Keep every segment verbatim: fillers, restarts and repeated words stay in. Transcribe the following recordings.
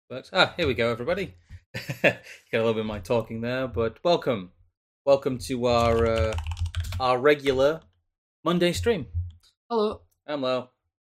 Works. Ah, here we go, everybody. Got a little bit of my talking there, but welcome, welcome to our uh, our regular Monday stream. Hello. I'm Lo.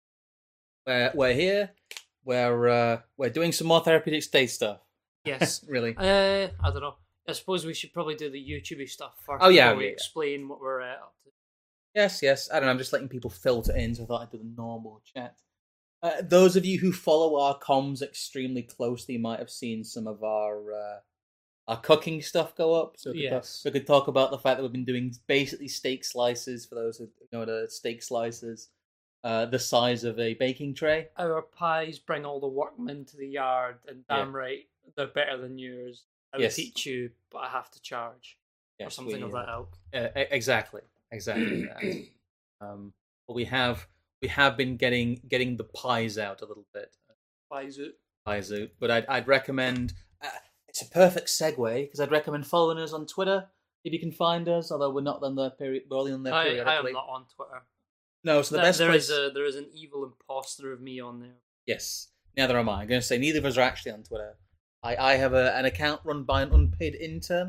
We're we're here. We're uh, we're doing some more therapeutic state stuff. Yes. Really. Uh, I don't know. I suppose we should probably do the YouTubey stuff first. Oh, yeah, before we yeah, yeah. explain what we're uh, up to. Yes, yes. I don't know. I'm just letting people filter in, so I thought I'd do the normal chat. Uh, those of you who follow our comms extremely closely might have seen some of our uh, our cooking stuff go up. So we could, Yes. talk, we could talk about the fact that we've been doing basically steak slices. For those who know what a steak slices, uh, the size of a baking tray. Our pies bring all the workmen to the yard, and Yeah. damn right, they're better than yours. I will Yes. teach you, but I have to charge. or Yes, something we, of that ilk. Uh, e- exactly, exactly. that. Um, but we have we have been getting getting the pies out a little bit. Pies out. Pies out, but I'd I'd recommend. Uh, it's a perfect segue because I'd recommend following us on Twitter if you can find us. Although we're not on there period, we're only on there I, I periodically. am not on Twitter. No, so the There- best there place. is a there is an evil imposter of me on there. Yes, neither am I. I'm going to say neither of us are actually on Twitter. I, I have a, an account run by an unpaid intern,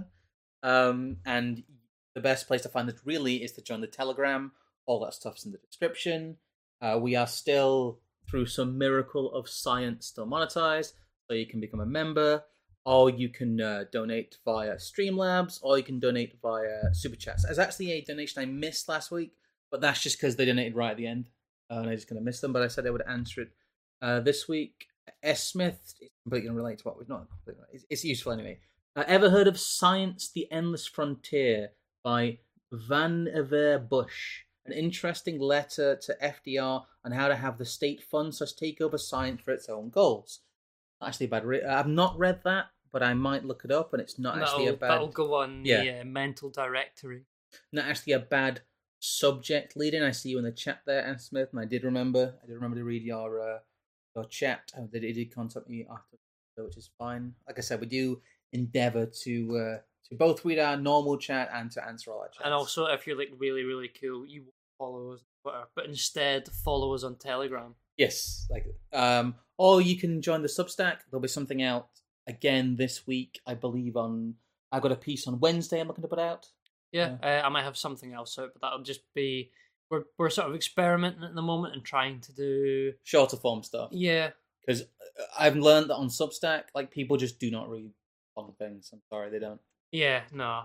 um, and the best place to find it really is to join the Telegram. All that stuff's in the description. Uh, we are still, through some miracle of science, still monetized, so you can become a member, or you can uh, donate via Streamlabs, or you can donate via Super Chats. There's actually a donation I missed last week, but that's just because they donated right at the end, uh, and I just kind of missed them, but I said I would answer it uh, this week. S. Smith, it's completely unrelated to what we've not. It's, it's useful anyway. Uh, ever heard of Science: The Endless Frontier by Vannevar Bush? An interesting letter to F D R on how to have the state fund such take over science for its own goals. Not actually a bad. Re- I've not read that, but I might look it up, and it's not That'll, actually a bad. that'll go on Yeah. the uh, mental directory. Not actually a bad subject leading. I see you in the chat there, Anne Smith, and I did remember. I did remember to read your uh, your chat. Oh, they did contact me after, which is fine. Like I said, we do endeavour to uh, to both read our normal chat and to answer all our chats. And also, if you're like really, really cool, you won't follow us on Twitter, but instead follow us on Telegram. Yes, like um, or you can join the Substack. There'll be something out again this week, I believe. On I've got a piece on Wednesday. I'm looking to put out. Yeah, uh, I might have something else out, but that'll just be we're we're sort of experimenting at the moment and trying to do Shorter form stuff. yeah. Because I've learned that on Substack, like people just do not read long things. I'm sorry, they don't. Yeah, no.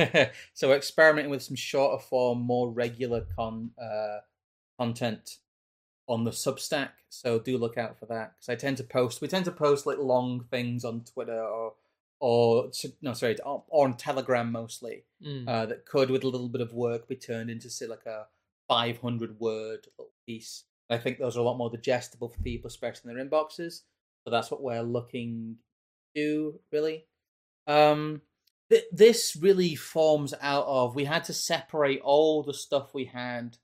So we're experimenting with some shorter form, more regular con uh, content on the Substack. So do look out for that because I tend to post. We tend to post like long things on Twitter or or no, sorry, or on Telegram mostly. Mm. Uh, that could, with a little bit of work, be turned into say like a five hundred word little piece. I think those are a lot more digestible for people, especially in their inboxes. So that's what we're looking to do, really. Um, th- this really forms out of we had to separate all the stuff we had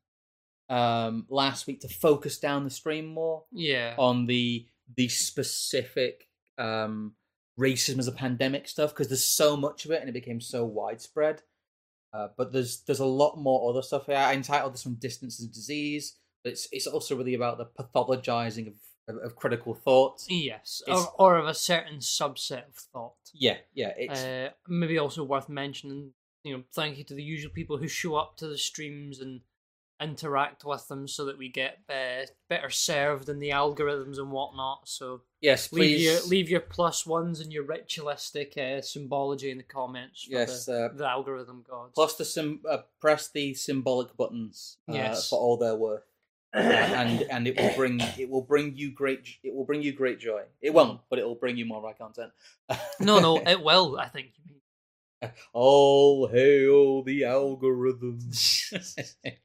um last week to focus down the stream more Yeah. on the the specific um racism as a pandemic stuff because there's so much of it and it became so widespread. Uh, but there's there's a lot more other stuff here. I entitled this one "Distance of Disease," but it's it's also really about the pathologizing of of, of critical thoughts. Yes, It's- or, or of a certain subset of thought. Yeah, yeah, it's Uh, maybe also worth mentioning, you know, thank you to the usual people who show up to the streams and interact with them so that we get uh, better served in the algorithms and whatnot. So yes, leave please. your leave your plus ones and your ritualistic uh, symbology in the comments for Yes, the, uh, the algorithm gods. Plus the sim, uh, press the symbolic buttons uh, Yes. for all their worth, uh, and and it will bring it will bring you great it will bring you great joy. It won't, but it will bring you more right content. no, no, it will. I think you mean. All hail the algorithms.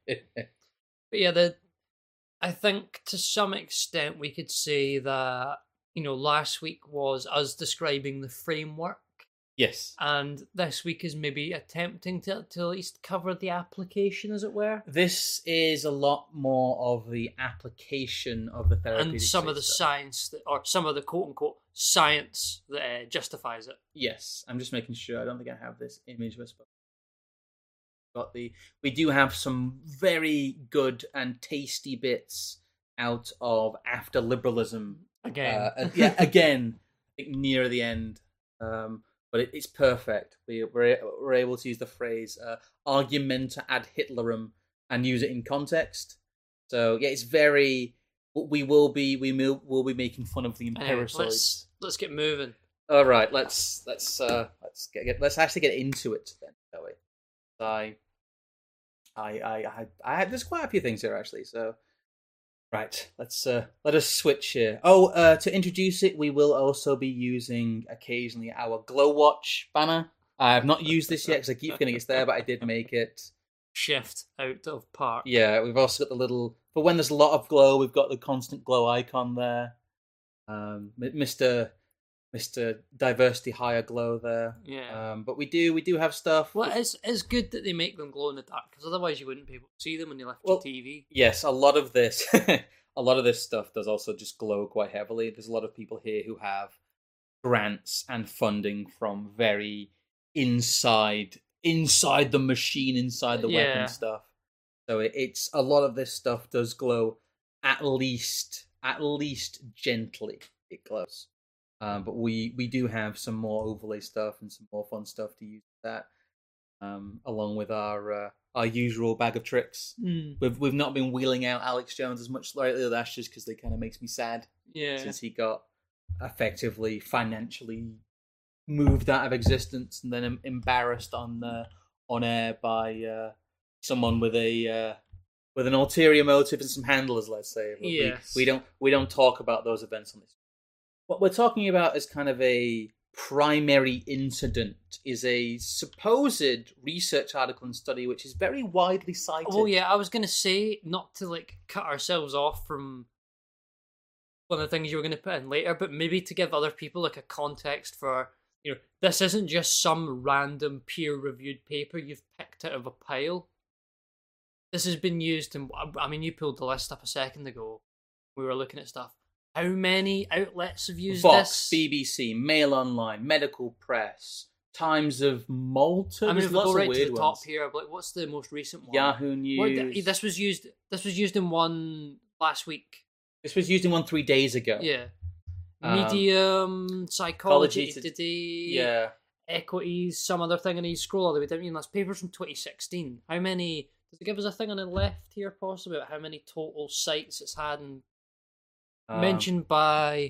But yeah, the I think to some extent we could say that, you know, last week was us describing the framework, Yes, and this week is maybe attempting to, to at least cover the application, as it were, this is a lot more of the application of the therapeutic and some of the stuff. science that, or some of the quote unquote science that uh, justifies it. Yes, I'm just making sure. I don't think I have this image with got the. We do have some very good and tasty bits out of After Liberalism. Again, Uh, uh, yeah, again, think near the end. Um, but it, it's perfect. We, we're we're able to use the phrase uh, "argumenta ad Hitlerum" and use it in context. So yeah, it's very. We will be we will, will be making fun of the Anyway, Empiricides. let's let's get moving. All right, let's let's uh, let's get, get let's actually get into it then, shall we? I I I I, I had there's quite a few things here actually. So right, let's uh, let us switch here. Oh, uh, to introduce it, we will also be using occasionally our Glow Watch banner. I have not used this yet because I keep forgetting it's there, but I did make it. Shift out of park. Yeah, we've also got the little for when there's a lot of glow. We've got the constant glow icon there. Um, Mister Mister Diversity Higher Glow there. Yeah. Um, but we do we do have stuff. Well, it's it's good that they make them glow in the dark because otherwise you wouldn't be able to see them when you left Well, your T V. Yes, a lot of this, a lot of this stuff does also just glow quite heavily. There's a lot of people here who have grants and funding from very inside, inside the machine, inside the Yeah. weapon stuff. So it, it's a lot of this stuff does glow, at least, at least gently. It glows. Um, but we we do have some more overlay stuff and some more fun stuff to use with that. Um, along with our uh, our usual bag of tricks. Mm. We've we've not been wheeling out Alex Jones as much lately. That's just because they kind of makes me sad Yeah. since he got effectively financially moved out of existence and then em- embarrassed on uh, on air by uh, someone with a uh, with an ulterior motive and some handlers. Let's say. But we- Yes. we don't we don't talk about those events on this. What we're talking about is kind of a primary incident is a supposed research article and study which is very widely cited. Well, yeah, I was gonna say not to like cut ourselves off from one of the things you were gonna put in later, but maybe to give other people like a context for, you know, this isn't just some random peer-reviewed paper you've picked out of a pile. This has been used in. I mean, you pulled the list up a second ago. We were looking at stuff. How many outlets have used Vox, this? B B C, Mail Online, Medical Press, Times of Malta. I mean, There's if we lots go of right weird to the ones. top here, like what's the most recent one? Yahoo What, News. this was used. This was used in one last week. This was used in one three days ago. Yeah. Um, Medium, Psychology Psychology Today, Yeah. Equities, some other thing, and you scroll all the way down. You know, that's papers from twenty sixteen. How many? Does it give us a thing on the left here, possibly, about how many total sites it's had and Um, mentioned by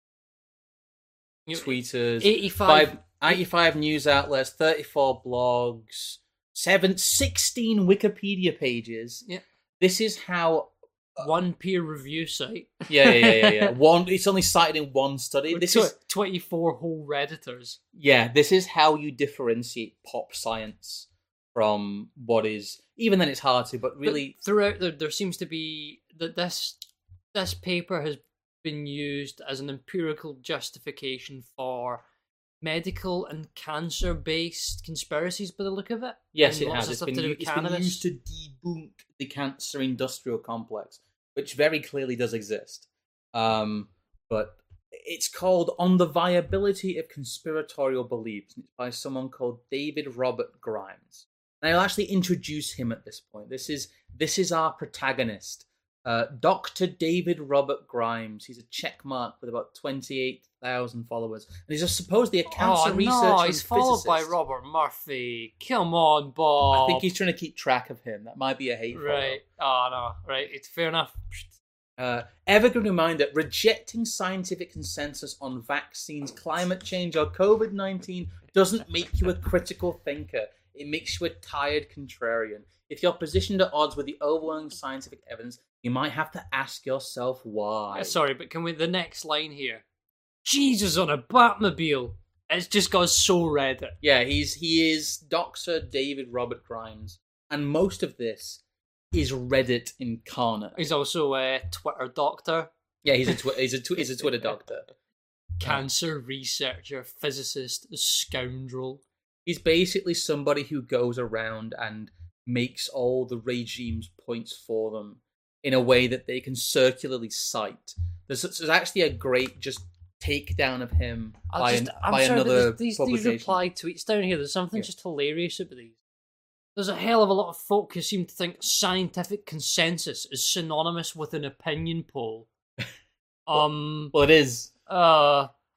you know, tweeters, eighty-five. five, eighty-five news outlets, thirty-four blogs, seven, sixteen Wikipedia pages. Yeah. This is how. One peer review site. Yeah, yeah, yeah, yeah. One. It's only cited in one study. With This tw- is twenty-four whole Redditors. yeah. This is how you differentiate pop science from what is. Even then, it's hard to. But really, But throughout there, there seems to be that this this paper has been used as an empirical justification for medical and cancer based conspiracies by the look of it. yes, And it lots has. of It's stuff been, to do u- with it's been cannabis. used to debunk the cancer industrial complex, which very clearly does exist. Um, but it's called "On the Viability of Conspiratorial Beliefs." And it's by someone called David Robert Grimes. And I'll actually introduce him at this point. This is this is our protagonist, uh, Doctor David Robert Grimes. He's a checkmark with about twenty-eight thousand followers, and he's a, supposedly a cancer oh researcher no, and he's followed by physicist. Robert Murphy. Come on, Bob. I think he's trying to keep track of him. That might be a hateful. right. Oh no, right. It's fair enough. Uh, evergreen reminder: rejecting scientific consensus on vaccines, climate change, or COVID nineteen doesn't make you a critical thinker. It makes you a tired contrarian. If you're positioned at odds with the overwhelming scientific evidence, you might have to ask yourself why. Uh, Sorry, but can we the next line here? Jesus on a Batmobile. It's just got so Reddit. Yeah, he's he is Doctor David Robert Grimes, and most of this is Reddit incarnate. He's also a Twitter doctor, Yeah, he's a twi- he's a tw- he's a Twitter doctor. cancer researcher, physicist, scoundrel. He's basically somebody who goes around and makes all the regime's points for them in a way that they can circularly cite. There's, there's actually a great just takedown of him I by, just, an, I'm by sorry, but another these, these, publication. these reply tweets down here, there's something Yeah. just hilarious about these. There's a hell of a lot of folk who seem to think scientific consensus is synonymous with an opinion poll. um, Well, it is. uh,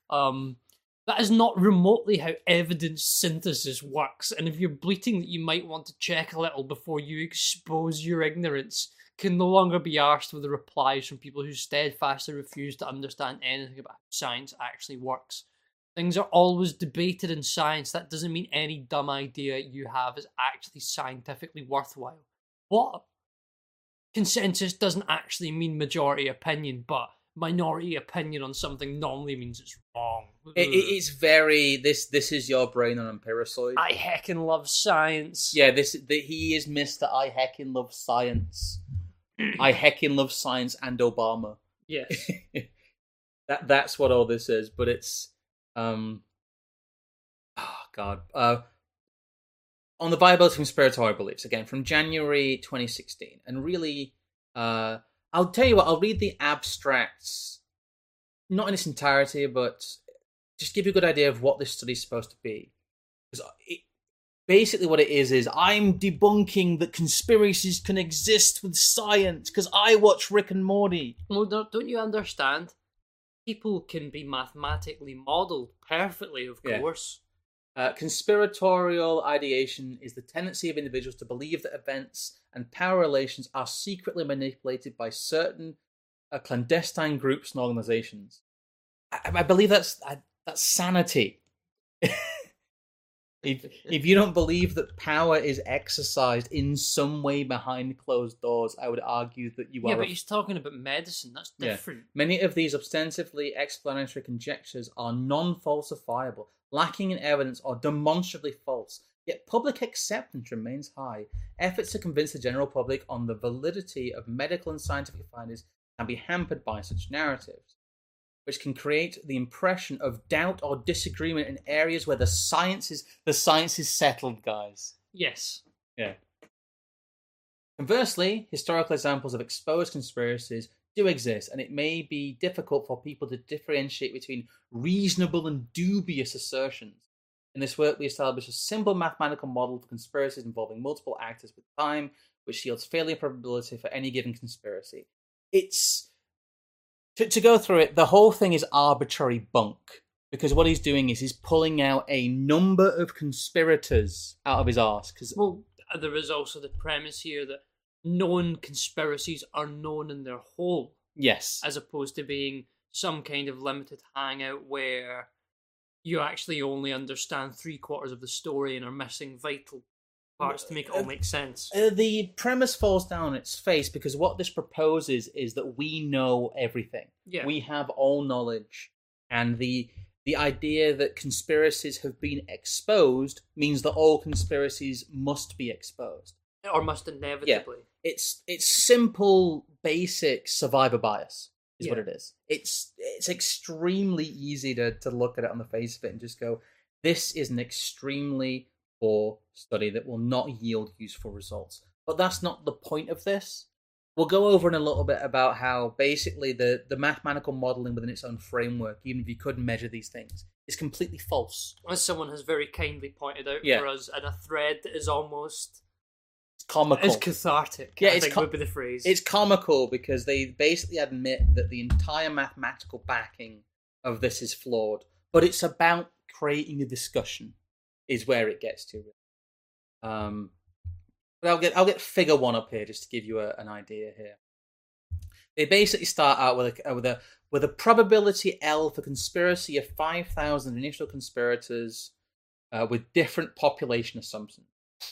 Um, that is not remotely how evidence synthesis works, and if you're bleating that you might want to check a little before you expose your ignorance, can no longer be arsed with the replies from people who steadfastly refuse to understand anything about how science actually works. Things are always debated in science. That doesn't mean any dumb idea you have is actually scientifically worthwhile. What? Consensus doesn't actually mean majority opinion, but minority opinion on something normally means it's wrong. It, it, it's very this. This is your brain on Empiricoid. I heckin' love science. Yeah, this. The, he is Mister I heckin' love science. I heckin' love science and Obama. Yes. that that's what all this is. But it's um. Oh God. Uh. On the viability of conspiratorial beliefs, again from January twenty sixteen, and really, uh, I'll tell you what. I'll read the abstracts, not in its entirety, but just give you a good idea of what this study is supposed to be. Because it, basically, what it is is I'm debunking that conspiracies can exist with science because I watch Rick and Morty. Well, don't, don't you understand? People can be mathematically modelled perfectly, of Yeah. course. Uh, conspiratorial ideation is the tendency of individuals to believe that events and power relations are secretly manipulated by certain uh, clandestine groups and organizations. I, I believe that's I, that's sanity. if if you don't believe that power is exercised in some way behind closed doors, I would argue that you Yeah, are. but a- he's talking about medicine. That's Yeah. different. Many of these ostensibly explanatory conjectures are non-falsifiable, lacking in evidence, or demonstrably false. Yet public acceptance remains high. Efforts to convince the general public on the validity of medical and scientific findings can be hampered by such narratives, which can create the impression of doubt or disagreement in areas where the science is the science is settled, guys. Yes. Yeah. Conversely, historical examples of exposed conspiracies do exist, and it may be difficult for people to differentiate between reasonable and dubious assertions. In this work, we establish a simple mathematical model for conspiracies involving multiple actors with time, which yields failure probability for any given conspiracy. It's to, to go through it, the whole thing is arbitrary bunk, because what he's doing is he's pulling out a number of conspirators out of his arse. Because Well, there is also the premise here that known conspiracies are known in their whole, yes, as opposed to being some kind of limited hangout where you actually only understand three quarters of the story and are missing vital parts to make it all make sense. Uh, the premise falls down on its face because what this proposes is that we know everything. Yeah. We have all knowledge, and the the idea that conspiracies have been exposed means that all conspiracies must be exposed. Or must inevitably. It's it's simple, basic survivor bias is Yeah. what it is. It's it's extremely easy to to look at it on the face of it and just go, this is an extremely poor study that will not yield useful results. But that's not the point of this. We'll go over in a little bit about how basically the, the mathematical modeling within its own framework, even if you could measure these things, is completely false. As someone has very kindly pointed out Yeah. for us, in a thread that is almost It's comical. is cathartic. Yeah, I it's think co- would be the phrase. It's comical because they basically admit that the entire mathematical backing of this is flawed, but it's about creating a discussion is where it gets to. Um, but I'll get I'll get figure one up here just to give you a, an idea here. They basically start out with a with a with a probability L for conspiracy of five thousand initial conspirators uh, with different population assumptions.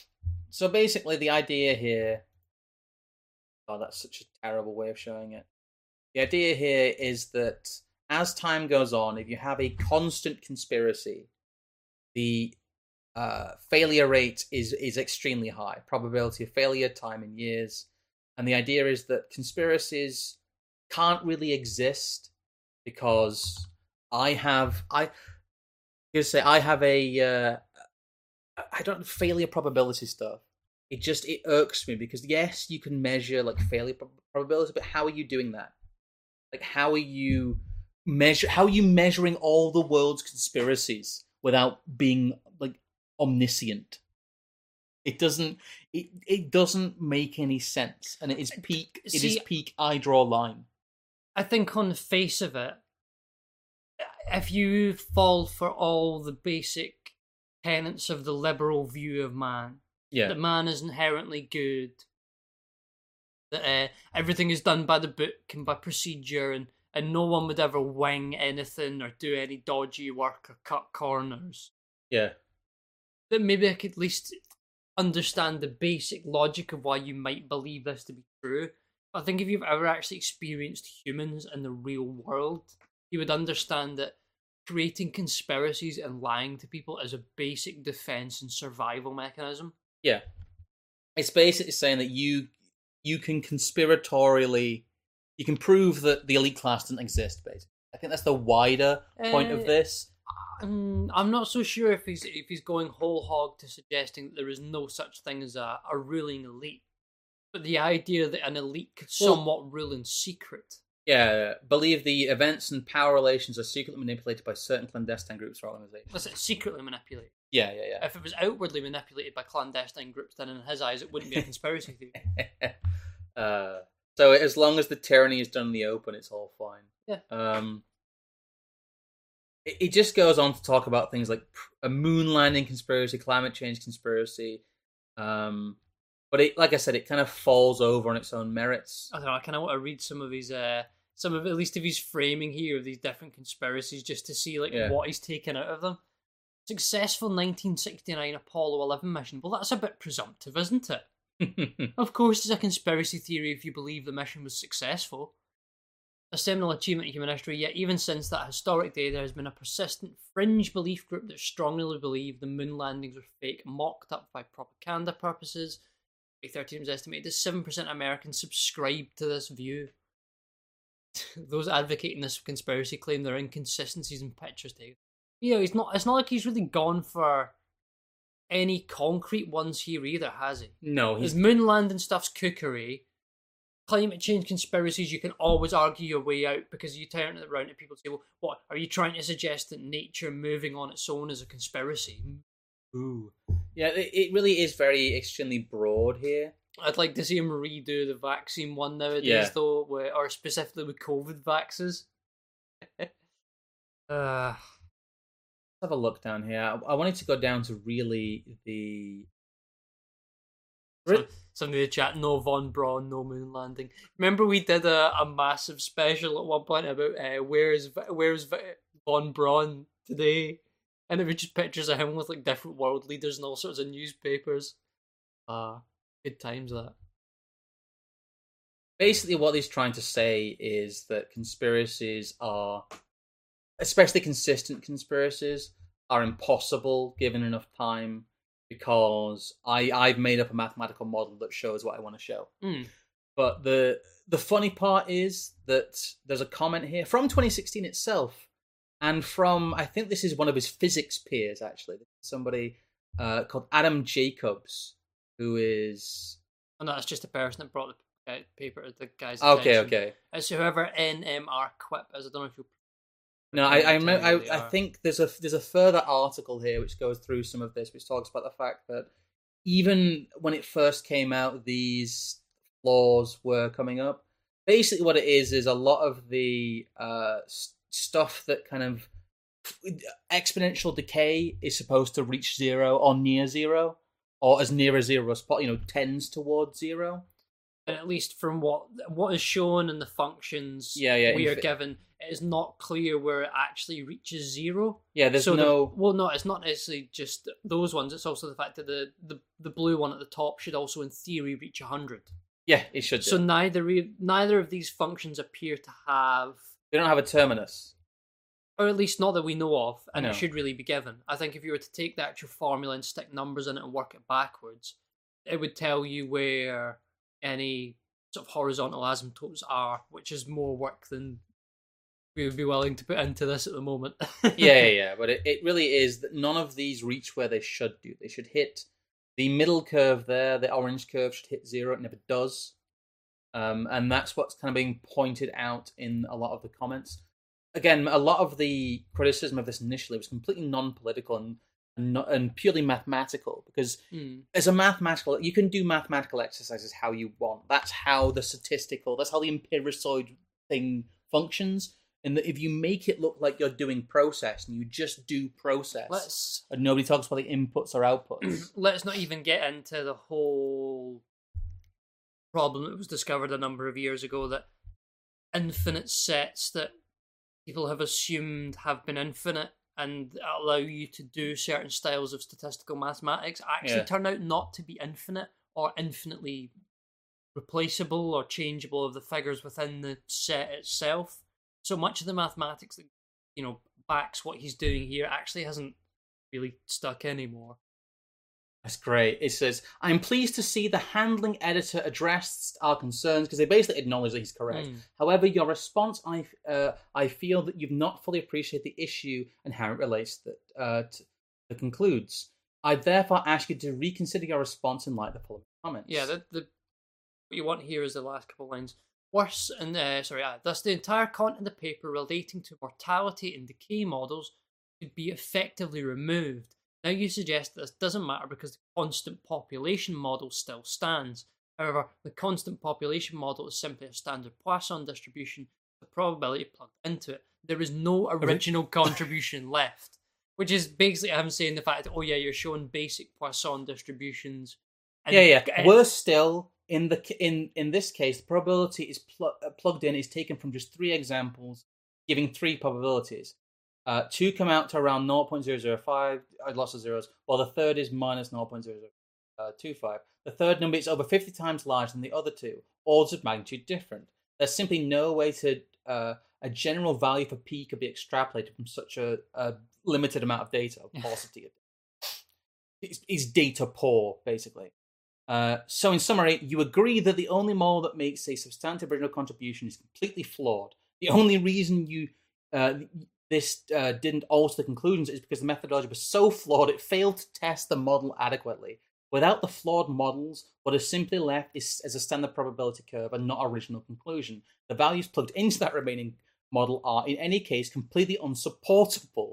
So basically, the idea here. Oh, that's such a terrible way of showing it. The idea here is that as time goes on, if you have a constant conspiracy, the uh, failure rate is is extremely high. Probability of failure, time in years, and the idea is that conspiracies can't really exist because I have I. You say I have a uh, I don't failure probability stuff. It just it irks me because yes, you can measure like failure prob- probability, but how are you doing that? Like, how are you measure? How are you measuring all the world's conspiracies without being like omniscient? It doesn't. It it doesn't make any sense, and it is peak. It is See, peak. I draw line. I think on the face of it, if you fall for all the basic tenets of the liberal view of man, Yeah. that man is inherently good, that uh, everything is done by the book and by procedure, and, and no one would ever wing anything or do any dodgy work or cut corners, Yeah. then maybe I could at least understand the basic logic of why you might believe this to be true. I think if you've ever actually experienced humans in the real world, you would understand that creating conspiracies and lying to people is a basic defense and survival mechanism. Yeah. It's basically saying that you you can conspiratorially, you can prove that the elite class doesn't exist, basically. I think that's the wider point of Uh, this. Um, I'm not so sure if he's if he's going whole hog to suggesting that there is no such thing as a, a ruling elite, but the idea that an elite could Well- somewhat rule in secret. Yeah, believe the events and power relations are secretly manipulated by certain clandestine groups or organizations. Listen, secretly manipulated. Yeah, yeah, yeah. If it was outwardly manipulated by clandestine groups, then in his eyes it wouldn't be a conspiracy theory. uh, so as long as the tyranny is done in the open, it's all fine. Yeah. Um, it, it just goes on to talk about things like a moon landing conspiracy, climate change conspiracy. Um, but it, like I said, it kind of falls over on its own merits. I don't know. I kind of want to read some of his, uh, some of at least of his framing here of these different conspiracies, just to see like Yeah. what he's taken out of them. Successful nineteen sixty-nine Apollo eleven mission. Well, that's a bit presumptive, isn't it? Of course, it's a conspiracy theory if you believe the mission was successful. A seminal achievement in human history, yet even since that historic day, there has been a persistent fringe belief group that strongly believe the moon landings were fake, mocked up by propaganda purposes. twenty thirteen was estimated that seven percent of Americans subscribe to this view. Those advocating this conspiracy claim there are inconsistencies in pictures taken. You know, he's not. It's not like he's really gone for any concrete ones here either, has he? No, His he's moon landing stuff's cookery. Climate change conspiracies, you can always argue your way out because you turn it around and people say, well, what, are you trying to suggest that nature moving on its own is a conspiracy? Ooh. yeah. It, it really is very extremely broad here. I'd like to see him redo the vaccine one nowadays, Yeah. though, where, or specifically with COVID vaxes. uh, Let's have a look down here. I, I wanted to go down to really the. some, somebody in the chat, no Von Braun, no moon landing. Remember we did a, a massive special at one point about uh, where's where's Von Braun today? And it was just pictures of him with like different world leaders and all sorts of newspapers. Ah, uh, good times that. Basically, what he's trying to say is that conspiracies are, especially consistent conspiracies, are impossible given enough time because I, I've made up a mathematical model that shows what I want to show. Mm. But the the funny part is that there's a comment here from twenty sixteen itself, and from, I think this is one of his physics peers, actually. Somebody uh, called Adam Jacobs, who is... Oh no, it's just a person that brought the uh, paper to the guy's Okay, attention. okay. It's whoever N M R Quip is. I don't know if you. No, I I, Tell me I, who they I are. think there's a there's a further article here which goes through some of this, which talks about the fact that even when it first came out, these flaws were coming up. Basically, what it is is a lot of the uh, s- stuff that kind of exponential decay is supposed to reach zero or near zero, or as near as zero as possible. You know, tends towards zero. And at least from what what is shown in the functions Yeah, yeah, we are infi- given, it is not clear where it actually reaches zero. Yeah, there's so the- no. well, no, it's not necessarily just those ones. It's also the fact that the, the, the blue one at the top should also, in theory, reach one hundred. Yeah, it should. So do. neither re- neither of these functions appear to have, They don't have a terminus. or at least not that we know of, and No. it should really be given. I think if you were to take the actual formula and stick numbers in it and work it backwards, it would tell you where any sort of horizontal asymptotes are, which is more work than we would be willing to put into this at the moment. yeah, yeah, yeah, but it, it really is that none of these reach where they should do. They should hit the middle curve there, the orange curve should hit zero. It never does. Um, and that's what's kind of being pointed out in a lot of the comments. Again, a lot of the criticism of this initially was completely non-political and and, not, and purely mathematical, because Hmm. as a mathematical, you can do mathematical exercises how you want. That's how the statistical, that's how the empiricoid thing functions. And that if you make it look like you're doing process and you just do process, Let's and nobody talks about the inputs or outputs. let's not even get into the whole problem that was discovered a number of years ago, that infinite sets that people have assumed have been infinite and allow you to do certain styles of statistical mathematics actually Yeah. turn out not to be infinite or infinitely replaceable or changeable of the figures within the set itself. So much of the mathematics that, you know, backs what he's doing here actually hasn't really stuck anymore. That's great. It says, I'm pleased to see the handling editor addressed our concerns, because they basically acknowledge that he's correct. Mm. However, your response, I uh, I feel that you've not fully appreciated the issue and how it relates that uh, to, to concludes. I therefore ask you to reconsider your response in light of the following comments. Yeah, the, the what you want here is the last couple of lines. Worse, and uh, sorry, uh, thus the entire content of the paper relating to mortality and decay models could be effectively removed. Now you suggest that this doesn't matter because the constant population model still stands. However, the constant population model is simply a standard Poisson distribution with the probability plugged into it. There is no original contribution left, which is basically I'm saying the fact that, oh yeah, you're showing basic Poisson distributions. And, yeah, yeah. and, Worse still, in the in in this case, the probability is pl- uh, plugged in is taken from just three examples, giving three probabilities. Uh, two come out to around zero point zero zero five, I lost the zeros, while the third is minus zero point zero zero two five. The third number is over fifty times larger than the other two, orders of magnitude different. There's simply no way to uh, a general value for p could be extrapolated from such a, a limited amount of data, or paucity of data. It's, it's data poor, basically. Uh, so in summary, you agree that the only model that makes a substantive original contribution is completely flawed. The only reason you uh, this uh, didn't alter the conclusions is because the methodology was so flawed it failed to test the model adequately. Without the flawed models, what is simply left is as a standard probability curve and not original conclusion. The values plugged into that remaining model are, in any case, completely unsupportable.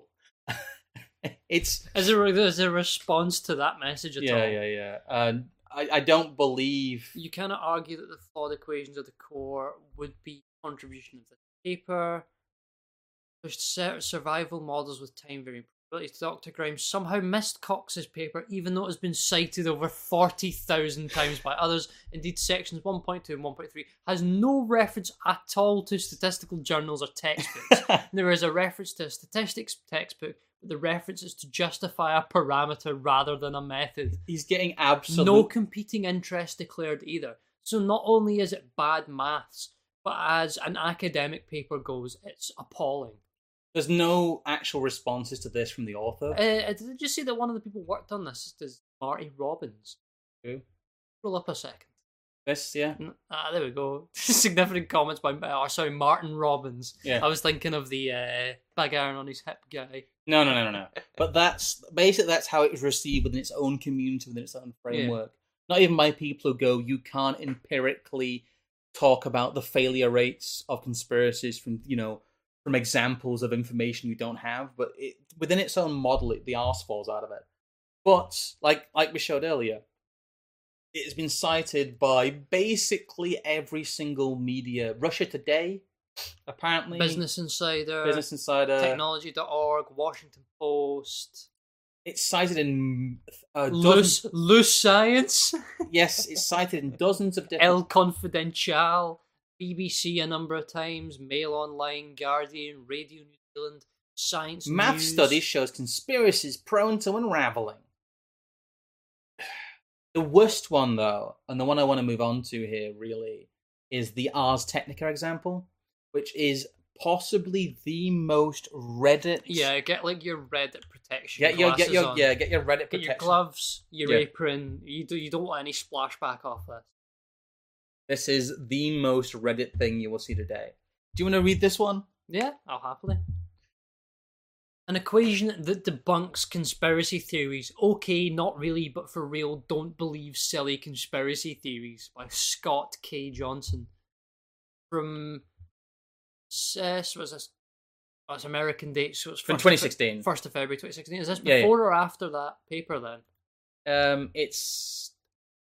It's Is there, is there a response to that message at yeah, all? yeah, yeah. Uh, I, I don't believe You cannot argue that the flawed equations of the core would be contribution of the paper. There's certain survival models with time varying probabilities. Doctor Grimes somehow missed Cox's paper, even though it has been cited over forty thousand times by others. Indeed, sections one point two and one point three has no reference at all to statistical journals or textbooks. There is a reference to a statistics textbook, but the reference is to justify a parameter rather than a method. he's getting absolute. No competing interest declared either. So not only is it bad maths, but as an academic paper goes, it's appalling. There's no actual responses to this from the author. Uh, did you see that one of the people worked on this is Marty Robbins? Who? Roll up a second. This, yeah. Ah, there we go. Significant comments by, oh, sorry, Martin Robbins. Yeah. I was thinking of the uh, bag iron on his hip guy. No, no, no, no, no. But that's basically that's how it was received within its own community, within its own framework. Yeah. Not even by people who go, you can't empirically talk about the failure rates of conspiracies from, you know, from examples of information you don't have, but it, within its own model, it, the arse falls out of it. But, like like we showed earlier, it has been cited by basically every single media. Russia Today, apparently. Business Insider. Business Insider. Technology dot org, Washington Post. It's cited in uh, Loose, dozens... loose Science. Yes, it's cited in dozens of different... El Confidential. B B C a number of times, Mail Online, Guardian, Radio New Zealand, Science Math News. studies shows conspiracies prone to unraveling. The worst one, though, and the one I want to move on to here, really, is the Ars Technica example, which is possibly the most Reddit... Yeah, get like your Reddit protection Get your, get your, on. yeah, get your Reddit Get protection. your gloves, your Yeah. apron. You, do, you don't want any splashback off this. This is the most Reddit thing you will see today. Do you want to read this one? Yeah, I'll happily. An equation that debunks conspiracy theories. Okay, not really, but for real, don't believe silly conspiracy theories. By Scott K. Johnson. From... Uh, so was this? Oh, it's American date, so it's From first twenty of Fe- sixteen. first of February twenty sixteen. Is this Yeah, before yeah. or after that paper then? Um, it's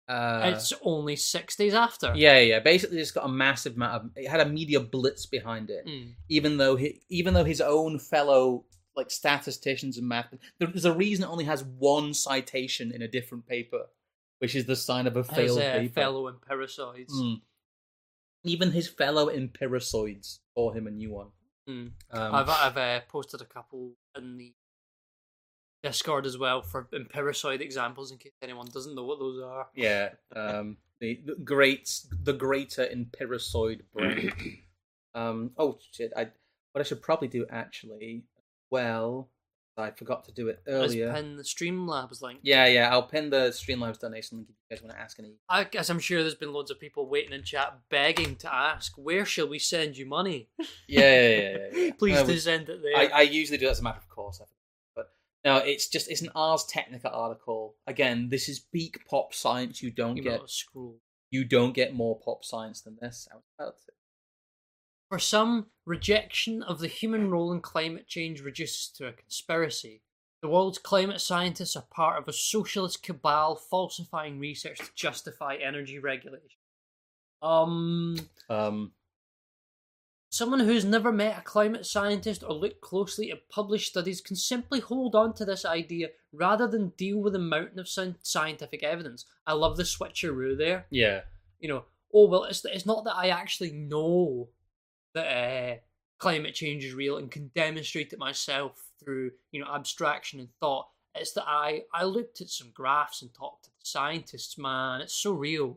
Uh, It's only six days after. yeah, yeah. Basically, it's got a massive amount of. It had a media blitz behind it, Mm. even though he, even though his own fellow like statisticians and math, there's a reason it only has one citation in a different paper, which is the sign of a His failed uh, paper. fellow empiricides. Mm. Even his fellow empiricides bought him a new one. Mm. Um, I've I've uh, posted a couple in the Discord as well for empiricide examples in case anyone doesn't know what those are. Yeah, um, the, the great, the greater empiricoid brain. um, oh shit! I what I should probably do actually. Well, I forgot to do it earlier. Let's pin the Streamlabs link. Yeah, yeah. I'll pin the Streamlabs donation link if you guys want to ask any. I guess I'm sure there's been loads of people waiting in chat begging to ask, where shall we send you money? Yeah, yeah, yeah. yeah, yeah. Please Uh, do send it there. I, I usually do that as a matter of course. I but no, it's just it's an Ars Technica article. Again, this is peak pop science. You don't you get gotta scroll. you don't get more pop science than this. I was about to. For some, rejection of the human role in climate change reduces to a conspiracy. The world's climate scientists are part of a socialist cabal falsifying research to justify energy regulation. Um, Um, someone who's never met a climate scientist or looked closely at published studies can simply hold on to this idea rather than deal with a mountain of scientific evidence. I love the switcheroo there. yeah. You know, oh, well, it's, it's not that I actually know that uh, climate change is real and can demonstrate it myself through, you know, abstraction and thought. It's that I, I looked at some graphs and talked to the scientists, man. It's so real.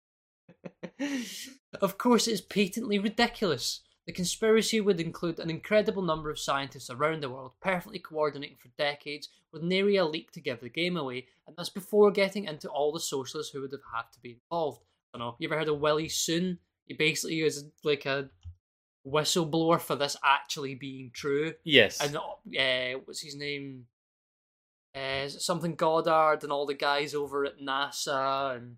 Of course, it's patently ridiculous. The conspiracy would include an incredible number of scientists around the world, perfectly coordinating for decades, with nary a leak to give the game away, and that's before getting into all the socialists who would have had to be involved. I don't know, you ever heard of Willie Soon? He basically is like a whistleblower for this actually being true. Yes. And uh, what's his name? Uh, is it something Goddard and all the guys over at NASA and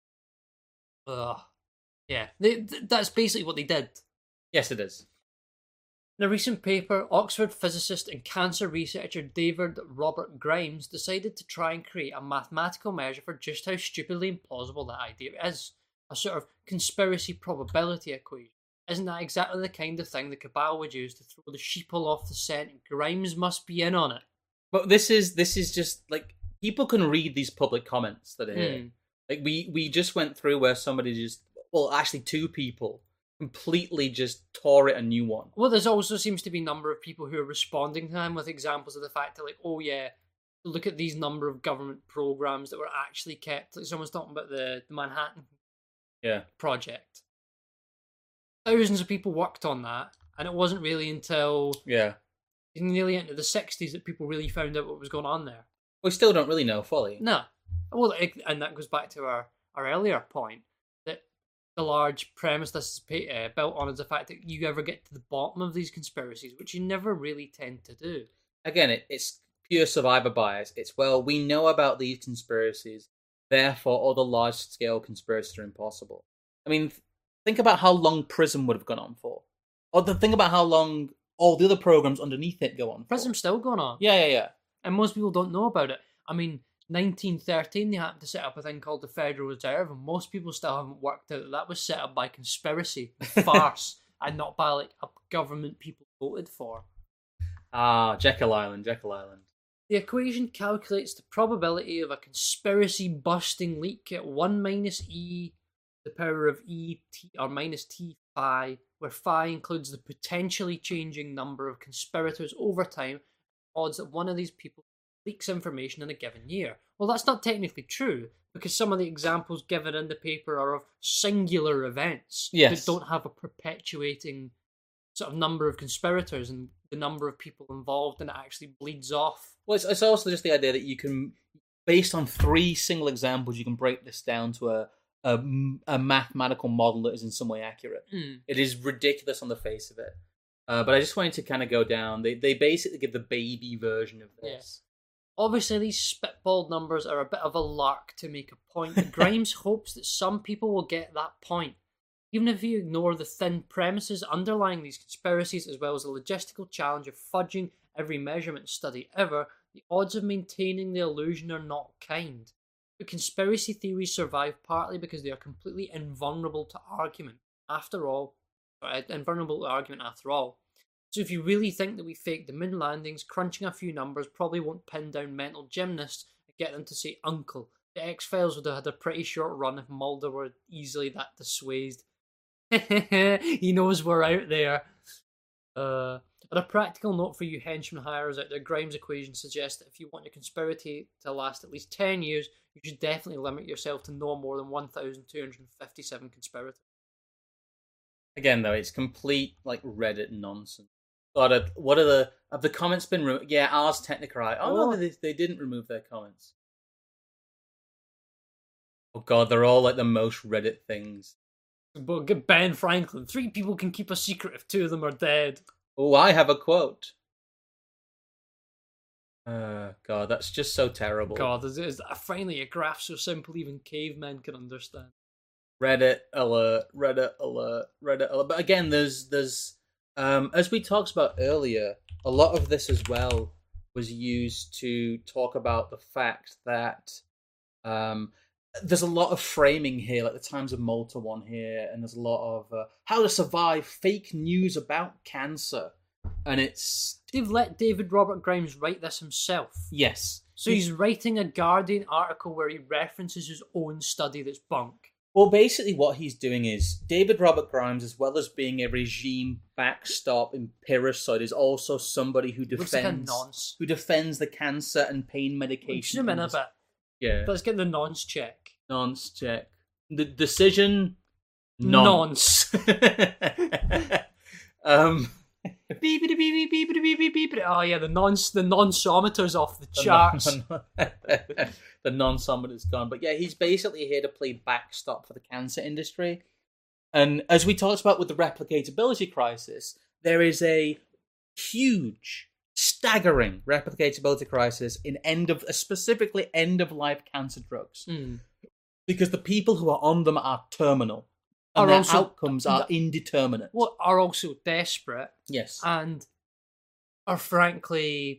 uh yeah, they, th- that's basically what they did. Yes, it is. In a recent paper, Oxford physicist and cancer researcher David Robert Grimes decided to try and create a mathematical measure for just how stupidly implausible that idea is. A sort of conspiracy probability equation. Isn't that exactly the kind of thing the cabal would use to throw the sheeple off the scent? Grimes must be in on it. But this is this is just like people can read these public comments that are here. Hmm. Like we we just went through where somebody just well actually two people completely just tore it a new one. Well, there's also seems to be a number of people who are responding to him with examples of the fact that, like, oh yeah, look at these number of government programs that were actually kept. Like someone's talking about the, the Manhattan Yeah. Project. Thousands of people worked on that, and it wasn't really until Yeah. nearly into the sixties that people really found out what was going on there. We still don't really know fully. No. Well, it, and that goes back to our, our earlier point that the large premise this is pa- uh, built on is the fact that you ever get to the bottom of these conspiracies, which you never really tend to do. Again, it, it's pure survivor bias. It's, well, we know about these conspiracies, therefore other large-scale conspiracies are impossible. I mean, think about how long PRISM would have gone on for. Or the think about how long all the other programs underneath it go on for. PRISM's still going on. Yeah, yeah, yeah. And most people don't know about it. I mean, nineteen thirteen, they happened to set up a thing called the Federal Reserve, and most people still haven't worked out that that was set up by conspiracy, farce, and not by like a government people voted for. Ah, Jekyll Island, Jekyll Island. The equation calculates the probability of a conspiracy busting leak at one minus e the power of e t or minus t phi, where phi includes the potentially changing number of conspirators over time, odds that one of these people leaks information in a given year. Well, that's not technically true, because some of the examples given in the paper are of singular events Yes. that don't have a perpetuating sort of number of conspirators and the number of people involved, and it actually bleeds off. Well, it's, it's also just the idea that you can, based on three single examples, you can break this down to a a, a mathematical model that is in some way accurate. Mm. It is ridiculous on the face of it. Uh, but I just wanted to kind of go down. They they basically give the baby version of this. Obviously, these spitballed numbers are a bit of a lark to make a point, but Grimes hopes that some people will get that point. Even if you ignore the thin premises underlying these conspiracies, as well as the logistical challenge of fudging every measurement study ever, the odds of maintaining the illusion are not kind. But conspiracy theories survive partly because they are completely invulnerable to argument. After all, uh, invulnerable to argument after all. So if you really think that we faked the moon landings, crunching a few numbers probably won't pin down mental gymnasts and get them to say uncle. The X-Files would have had a pretty short run if Mulder were easily that dissuaded. He knows we're out there. Uh, on a practical note for you henchman hires out there, Grimes' equation suggests that if you want your conspiracy to last at least ten years, you should definitely limit yourself to no more than one thousand two hundred fifty-seven conspirators. Again, though, it's complete, like, Reddit nonsense. God, what are the... Have the comments been removed? Yeah, Ars Technica, right? Oh, Oh. no, they, they didn't remove their comments. Oh, God, they're all, like, the most Reddit things. But get Ben Franklin. Three people can keep a secret if two of them are dead. Oh, I have a quote. Uh, God, that's just so terrible. God, is, is finally a graph so simple even cavemen can understand. Reddit alert, Reddit alert, Reddit alert. But again, there's there's um as we talked about earlier, a lot of this as well was used to talk about the fact that um there's a lot of framing here, like the Times of Malta one here, and there's a lot of uh, how to survive fake news about cancer, and it's They've let David Robert Grimes write this himself. yes. So he's writing a Guardian article where he references his own study that's bunk. Well, basically what he's doing is David Robert Grimes, as well as being a regime backstop empiricist, is also somebody who Looks like a defends nonce. who defends the cancer and pain medication. Zoom in a industry. bit. Yeah, Let's get the nonce check. nonce check. The decision, Nonce. um, Beep beep beep beep beep beep beep. Oh yeah, the nonce the nonceometer's off the charts. the non-summoner's gone. But yeah, he's basically here to play backstop for the cancer industry. And as we talked about with the replicatability crisis, there is a huge, staggering replicatability crisis in end of, specifically end-of-life cancer drugs. Mm. Because the people who are on them are terminal. And Are their also- outcomes are indeterminate. What are also desperate Yes. and are frankly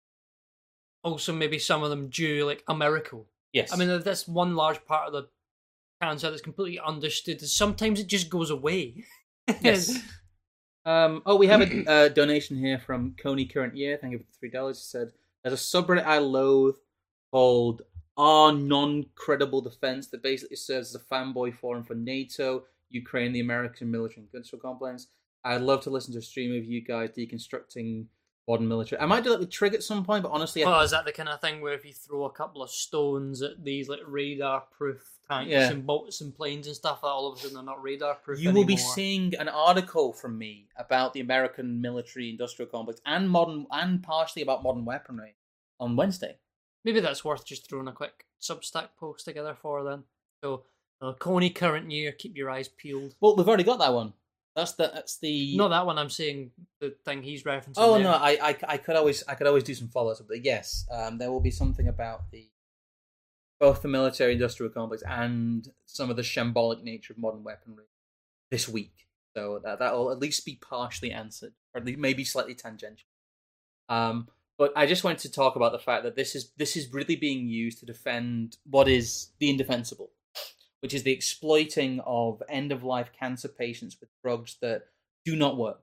also maybe some of them due like a miracle. Yes. I mean, that's one large part of the cancer that's completely understood. Is sometimes it just goes away. Yes. Um, oh, we have a uh, donation here from Coney Current Year. Thank you for the three dollars. He said, "There's a subreddit I loathe called Our Non-Credible Defense that basically serves as a fanboy forum for NATO, Ukraine, the American military and industrial complex. I'd love to listen to a stream of you guys deconstructing modern military. I might do that with Trig at some point, but honestly, I Oh, is that the kind of thing where if you throw a couple of stones at these like radar-proof tanks Yeah. and boats and planes and stuff, that all of a sudden they're not radar-proof you anymore? will be seeing an article from me about the American military industrial complex and modern and partially about modern weaponry on Wednesday. Maybe that's worth just throwing a quick Substack post together for then. So, uh, Coney Current Year, keep your eyes peeled. Well, we've already got that one. That's the that's the Not that one. I'm saying the thing he's referencing. Oh there. no, I, I I could always I could always do some follow-ups, but yes, um, there will be something about the both the military-industrial complex and some of the shambolic nature of modern weaponry this week. So that that'll at least be partially answered, or at least maybe slightly tangential. Um, but I just wanted to talk about the fact that this is this is really being used to defend what is the indefensible, which is the exploiting of end-of-life cancer patients with drugs that do not work.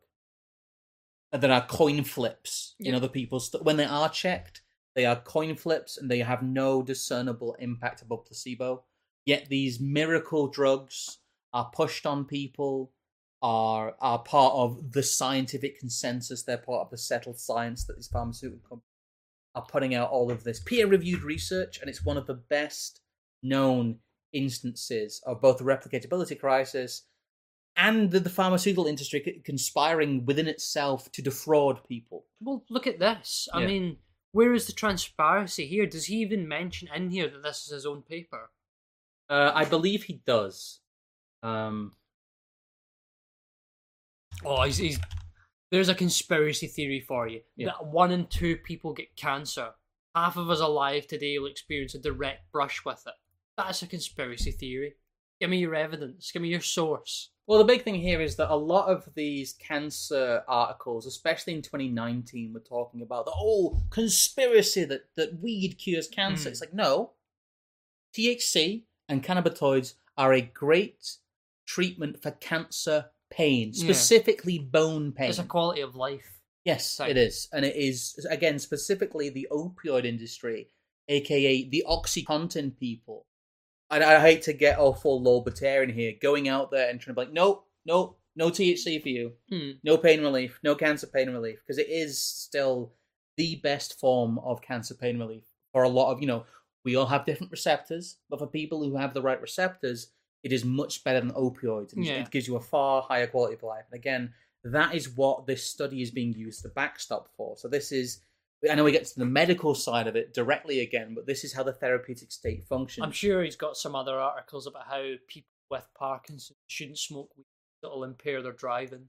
And there are coin flips in Yeah. other people's... St- when they are checked, they are coin flips and they have no discernible impact above placebo. Yet these miracle drugs are pushed on people, are are part of the scientific consensus. They're part of the settled science that these pharmaceutical companies are putting out all of this peer-reviewed research, and it's one of the best known instances of both the replicatability crisis and the, the pharmaceutical industry c- conspiring within itself to defraud people. Well, look at this. I Yeah. mean, where is the transparency here? Does he even mention in here that this is his own paper? Uh, I believe he does. Um, Oh, he's, he's there's a conspiracy theory for you. Yeah. That one in two people get cancer. Half of us alive today will experience a direct brush with it. That's a conspiracy theory. Give me your evidence. Give me your source. well, the big thing here is that a lot of these cancer articles, especially in twenty nineteen, were talking about the oh conspiracy that, that weed cures cancer. Mm. It's like, no. T H C and cannabinoids are a great treatment for cancer pain, Yeah. specifically bone pain. It's a quality of life. Yes, thing. it is. And it is, again, specifically the opioid industry, aka the OxyContin people. And I hate to get all full libertarian here, going out there and trying to be like, no, no, no T H C for you. Hmm. No pain relief, no cancer pain relief, because it is still the best form of cancer pain relief for a lot of, you know, we all have different receptors, but for people who have the right receptors, it is much better than opioids. And Yeah. it gives you a far higher quality of life. And again, that is what this study is being used to backstop for. So this is, I know we get to the medical side of it directly again, but this is how the therapeutic state functions. I'm sure he's got some other articles about how people with Parkinson's shouldn't smoke weed, that'll impair their driving.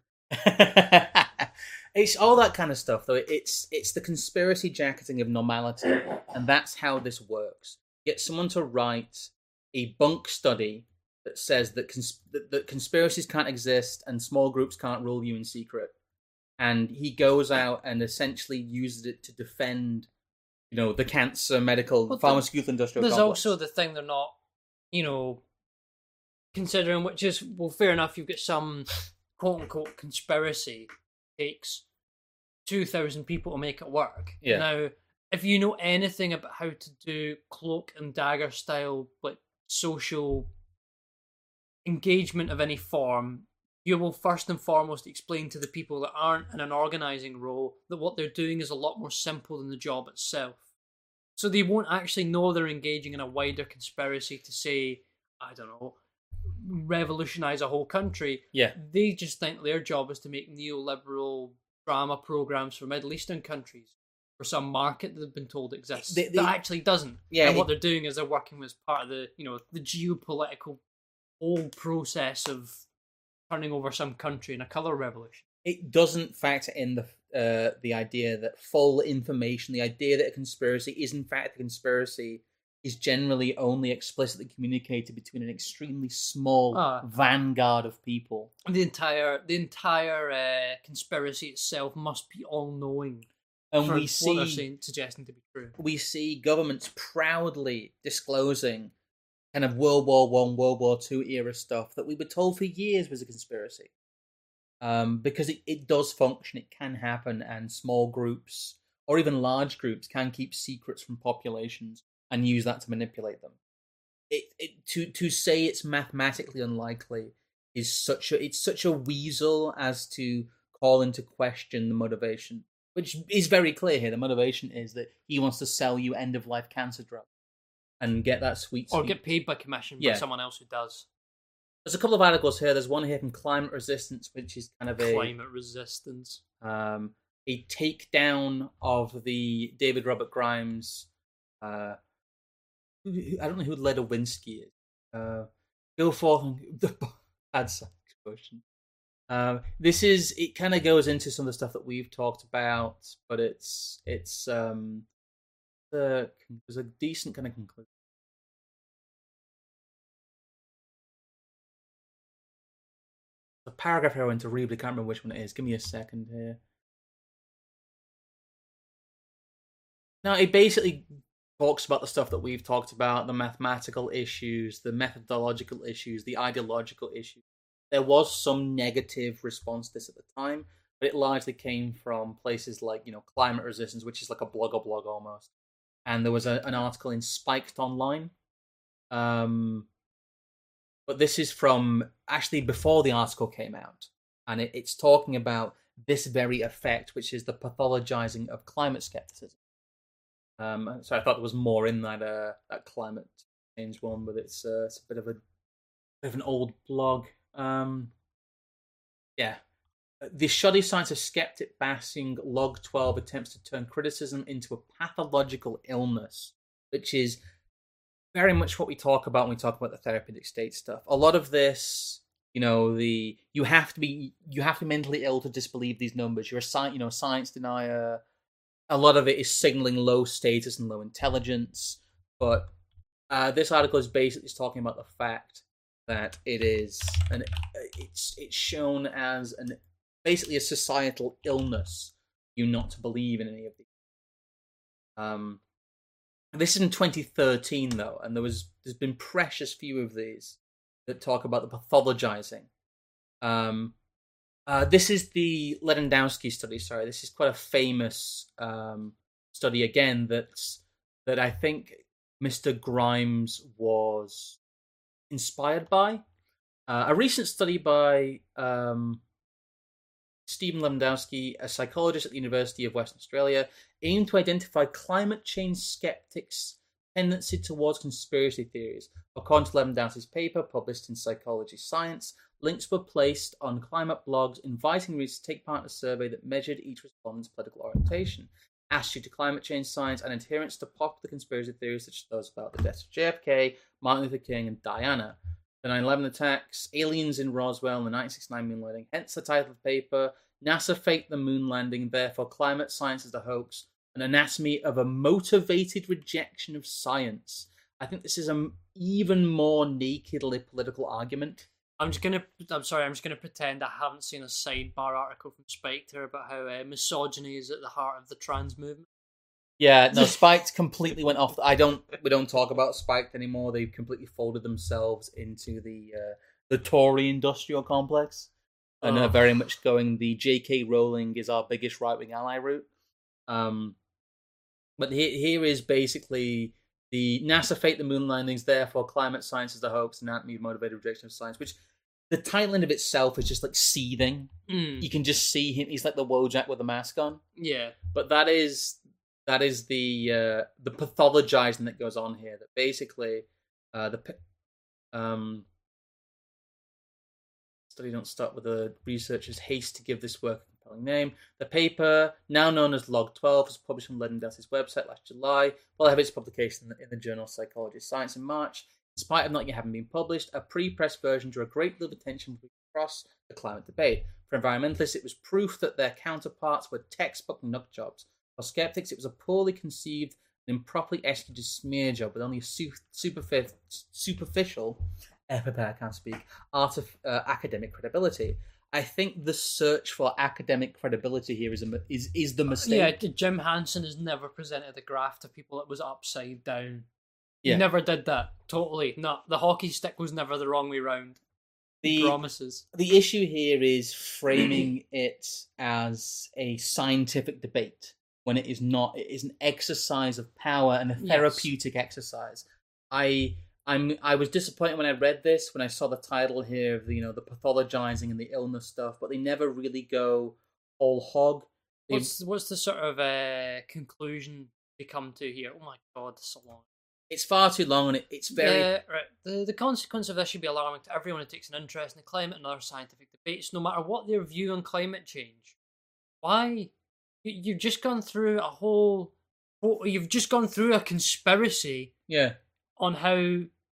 It's all that kind of stuff, though. It's it's the conspiracy jacketing of normality, and that's how this works. Get someone to write a bunk study that says that, cons- that, that conspiracies can't exist and small groups can't rule you in secret, and he goes out and essentially uses it to defend, you know, the cancer, medical, Well, pharmaceutical industrial There's complex. also the thing they're not, you know, considering, which is, well, fair enough, you've got some quote-unquote conspiracy takes two thousand people to make it work. Yeah. Now, if you know anything about how to do cloak and dagger style, like, social engagement of any form, you will first and foremost explain to the people that aren't in an organising role that what they're doing is a lot more simple than the job itself. So they won't actually know they're engaging in a wider conspiracy to say, I don't know, revolutionise a whole country. Yeah. They just think their job is to make neoliberal drama programmes for Middle Eastern countries for some market that they've been told exists. They- they- that actually doesn't. Yeah, and what it- they're doing is they're working as part of the, you know, the geopolitical whole process of turning over some country in a colour revolution. It doesn't factor in the uh, the idea that full information, the idea that a conspiracy is in fact a conspiracy, is generally only explicitly communicated between an extremely small Ah. vanguard of people. The entire the entire uh, conspiracy itself must be all-knowing And for we what they're see saying, suggesting to be true. we see governments proudly disclosing kind of World War One, World War Two era stuff that we were told for years was a conspiracy. Um, because it, it does function, it can happen, and small groups or even large groups can keep secrets from populations and use that to manipulate them. It, it to to say it's mathematically unlikely is such a it's such a weasel as to call into question the motivation, which is very clear here. The motivation is that he wants to sell you end of life cancer drugs and get that sweet, Or sweet get paid by commission Yeah. by someone else who does. There's a couple of articles here. There's one here from Climate Resistance, which is kind of a Climate resistance. um, a takedown of the David Robert Grimes. Uh, who- who- I don't know who Lewinsky is. Uh, go forth and bad question. Um, this is it. Kind of goes into some of the stuff that we've talked about, but it's it's um, the there's a decent kind of conclusion. A paragraph here I went to read, but I can't remember which one it is. Give me a second here. Now, it basically talks about the stuff that we've talked about, the mathematical issues, the methodological issues, the ideological issues. There was some negative response to this at the time, but it largely came from places like, you know, Climate Resistance, which is like a blogger blog almost. And there was a, an article in Spiked Online. Um, but this is from actually before the article came out. And it, it's talking about this very effect, which is the pathologizing of climate skepticism. Um, so I thought there was more in that uh, that climate change one, but it's uh, it's a bit of a bit of an old blog. Um, yeah, the shoddy science of skeptic bashing log twelve attempts to turn criticism into a pathological illness, which is very much what we talk about when we talk about the therapeutic state stuff. A lot of this, you know, the you have to be you have to be mentally ill to disbelieve these numbers. You're a science, you know, science denier. A lot of it is signaling low status and low intelligence, but uh, this article is basically talking about the fact that it is an it's it's shown as an basically a societal illness you not to believe in any of these. Um, This is in twenty thirteen though, and there was there's been precious few of these that talk about the pathologizing. Um, uh, this is the Lewandowski study. Sorry, this is quite a famous um, study again. That's that I think Mister Grimes was inspired by. Uh, a recent study by um, Stephen Lewandowski, a psychologist at the University of Western Australia, aimed to identify climate change skeptics' tendency towards conspiracy theories. According to Lewandowski's paper, published in Psychology Science, links were placed on climate blogs inviting readers to take part in a survey that measured each respondent's political orientation, attitude to climate change science, and adherence to popular conspiracy theories such as those about the deaths of J F K, Martin Luther King, and Diana. The nine eleven attacks, aliens in Roswell, and the nineteen sixty-nine moon landing, hence the title of the paper, NASA faked the moon landing, therefore climate science is a hoax, an anatomy of a motivated rejection of science. I think this is an even more nakedly political argument. I'm just gonna. I'm sorry. I'm just gonna pretend I haven't seen a sidebar article from Spectre about how uh, misogyny is at the heart of the trans movement. Yeah, no, Spiked completely went off. I don't. We don't talk about Spiked anymore. They've completely folded themselves into the uh, the Tory industrial complex, and Oh. are very much going the J K Rowling is our biggest right wing ally route. Um, but here, here is basically the NASA faked the moon landings, therefore climate science is the hoax, anatomy of motivated rejection of science. Which the title in of itself is just like seething. Mm. You can just see him. He's like the Wojak with a mask on. Yeah. But that is. That is the uh, the pathologizing that goes on here. That basically, uh, the um, study don't start with the researchers' haste to give this work a compelling name. The paper, now known as Log twelve, was published on Lewandowski's website last July. Will have its publication in the, in the journal Psychology Science in March. In spite of not yet having been published, a pre-press version drew a great deal of attention across the climate debate. For environmentalists, it was proof that their counterparts were textbook nut jobs. For skeptics, it was a poorly conceived and improperly executed smear job with only a su- superfi- superficial, uh, I can't speak, art of uh, academic credibility. I think the search for academic credibility here is a, is is the mistake. Yeah, Jim Hansen has never presented a graph to people that was upside down. Yeah. He never did that. Totally. No, the hockey stick was never the wrong way round. The, Promises. The issue here is framing it as a scientific debate, when it is not. It is an exercise of power and a therapeutic yes. exercise. I I'm I was disappointed when I read this, when I saw the title here of the, you know, the pathologizing and the illness stuff, but they never really go whole hog. They... What's what's the sort of uh, conclusion they come to here? Oh my god, it's so long. It's far too long, and it, it's very... Yeah, right. The, the consequence of this should be alarming to everyone who takes an interest in the climate and other scientific debates, no matter what their view on climate change. Why? You've just gone through a whole... You've just gone through a conspiracy yeah. on how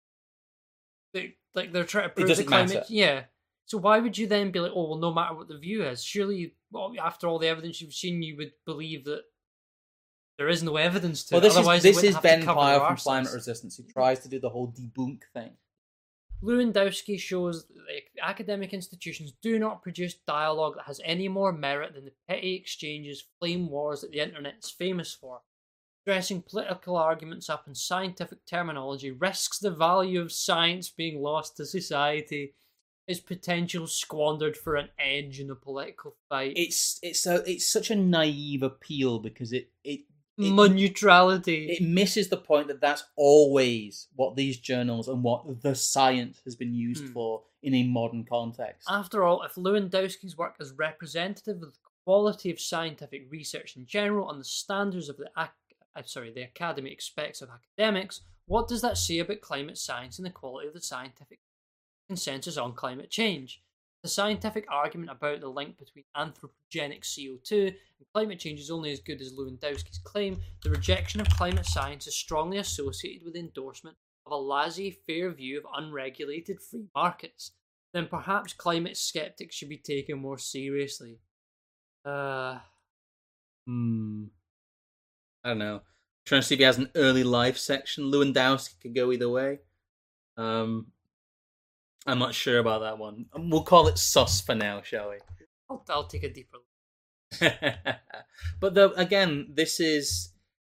they, like, they're trying to prove the climate... Matter. Yeah. So why would you then be like, oh, well, no matter what the view is? Surely, well, after all the evidence you've seen, you would believe that there is no evidence to well, this it. Otherwise, is, this is Ben Pyle from Climate Resistance. He tries to do the whole debunk thing. Lewandowski shows that academic institutions do not produce dialogue that has any more merit than the petty exchanges, flame wars that the internet is famous for. Dressing political arguments up in scientific terminology risks the value of science being lost to society, its potential squandered for an edge in a political fight. It's it's a, it's such a naive appeal because it it It, neutrality. It misses the point that that's always what these journals and what the science has been used hmm. for in a modern context. After all, if Lewandowski's work is representative of the quality of scientific research in general and the standards of the ac- I'm sorry, the academy expects of academics, what does that say about climate science and the quality of the scientific consensus on climate change? The scientific argument about the link between anthropogenic C O two and climate change is only as good as Lewandowski's claim. The rejection of climate science is strongly associated with the endorsement of a laissez-faire view of unregulated free markets. Then perhaps climate skeptics should be taken more seriously. Uh, hmm. I don't know. I'm trying to see if he has an early life section. Lewandowski could go either way. Um... I'm not sure about that one. We'll call it sus for now, shall we? I'll, I'll take a deeper look. But the, again, this is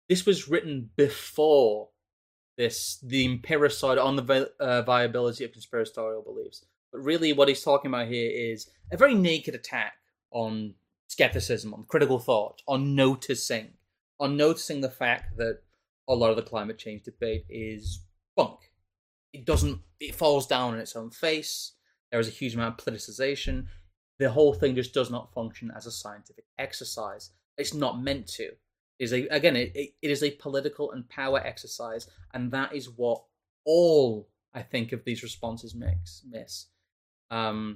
this was written before this the empiricide on the vi- uh, viability of conspiratorial beliefs. But really, what he's talking about here is a very naked attack on skepticism, on critical thought, on noticing, on noticing the fact that a lot of the climate change debate is bunk. It doesn't. It falls down on its own face. There is a huge amount of politicization. The whole thing just does not function as a scientific exercise. It's not meant to. It is a again. It, it, it is a political and power exercise, and that is what all I think of these responses mix miss. Um,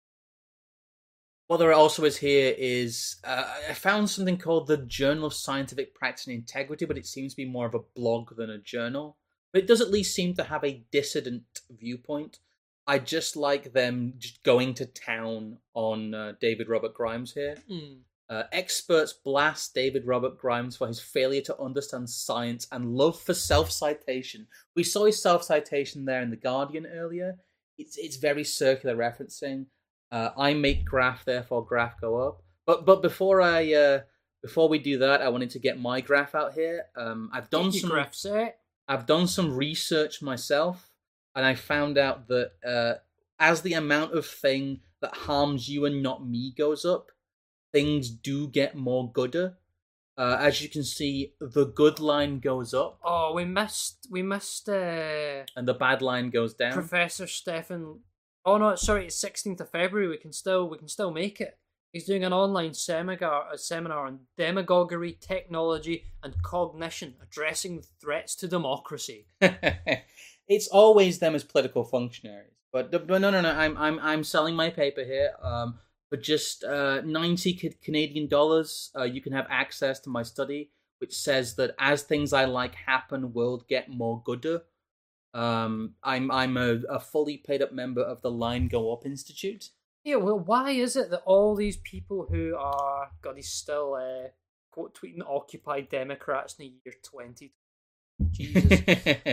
what there also is here is uh, I found something called the Journal of Scientific Practice and Integrity, but it seems to be more of a blog than a journal. But it does at least seem to have a dissident viewpoint. I just like them just going to town on uh, David Robert Grimes here. Mm. Uh, experts blast David Robert Grimes for his failure to understand science and love for self-citation. We saw his self-citation there in The Guardian earlier. It's it's very circular referencing. Uh, I make graph, therefore graph go up. But but before I uh, before we do that, I wanted to get my graph out here. Um, I've done Get your some graph set. I've done some research myself, and I found out that uh, as the amount of thing that harms you and not me goes up, things do get more gooder. Uh, as you can see, the good line goes up. Oh, we missed, we missed, uh, and the bad line goes down. Professor Stefan. Oh no, sorry, it's sixteenth of February. We can still, we can still make it. He's doing an online seminar, a seminar on demagoguery, technology, and cognition, addressing threats to democracy. It's always them as political functionaries, but but no, no, no. I'm I'm I'm selling my paper here. Um, for just uh ninety Canadian dollars, uh, you can have access to my study, which says that as things I like happen, world get more gooder. Um, I'm I'm a, a fully paid up member of the Line Go Up Institute. Yeah, well, why is it that all these people who are, God, he's still uh, quote tweeting Occupy Democrats in the year twenty? Jesus.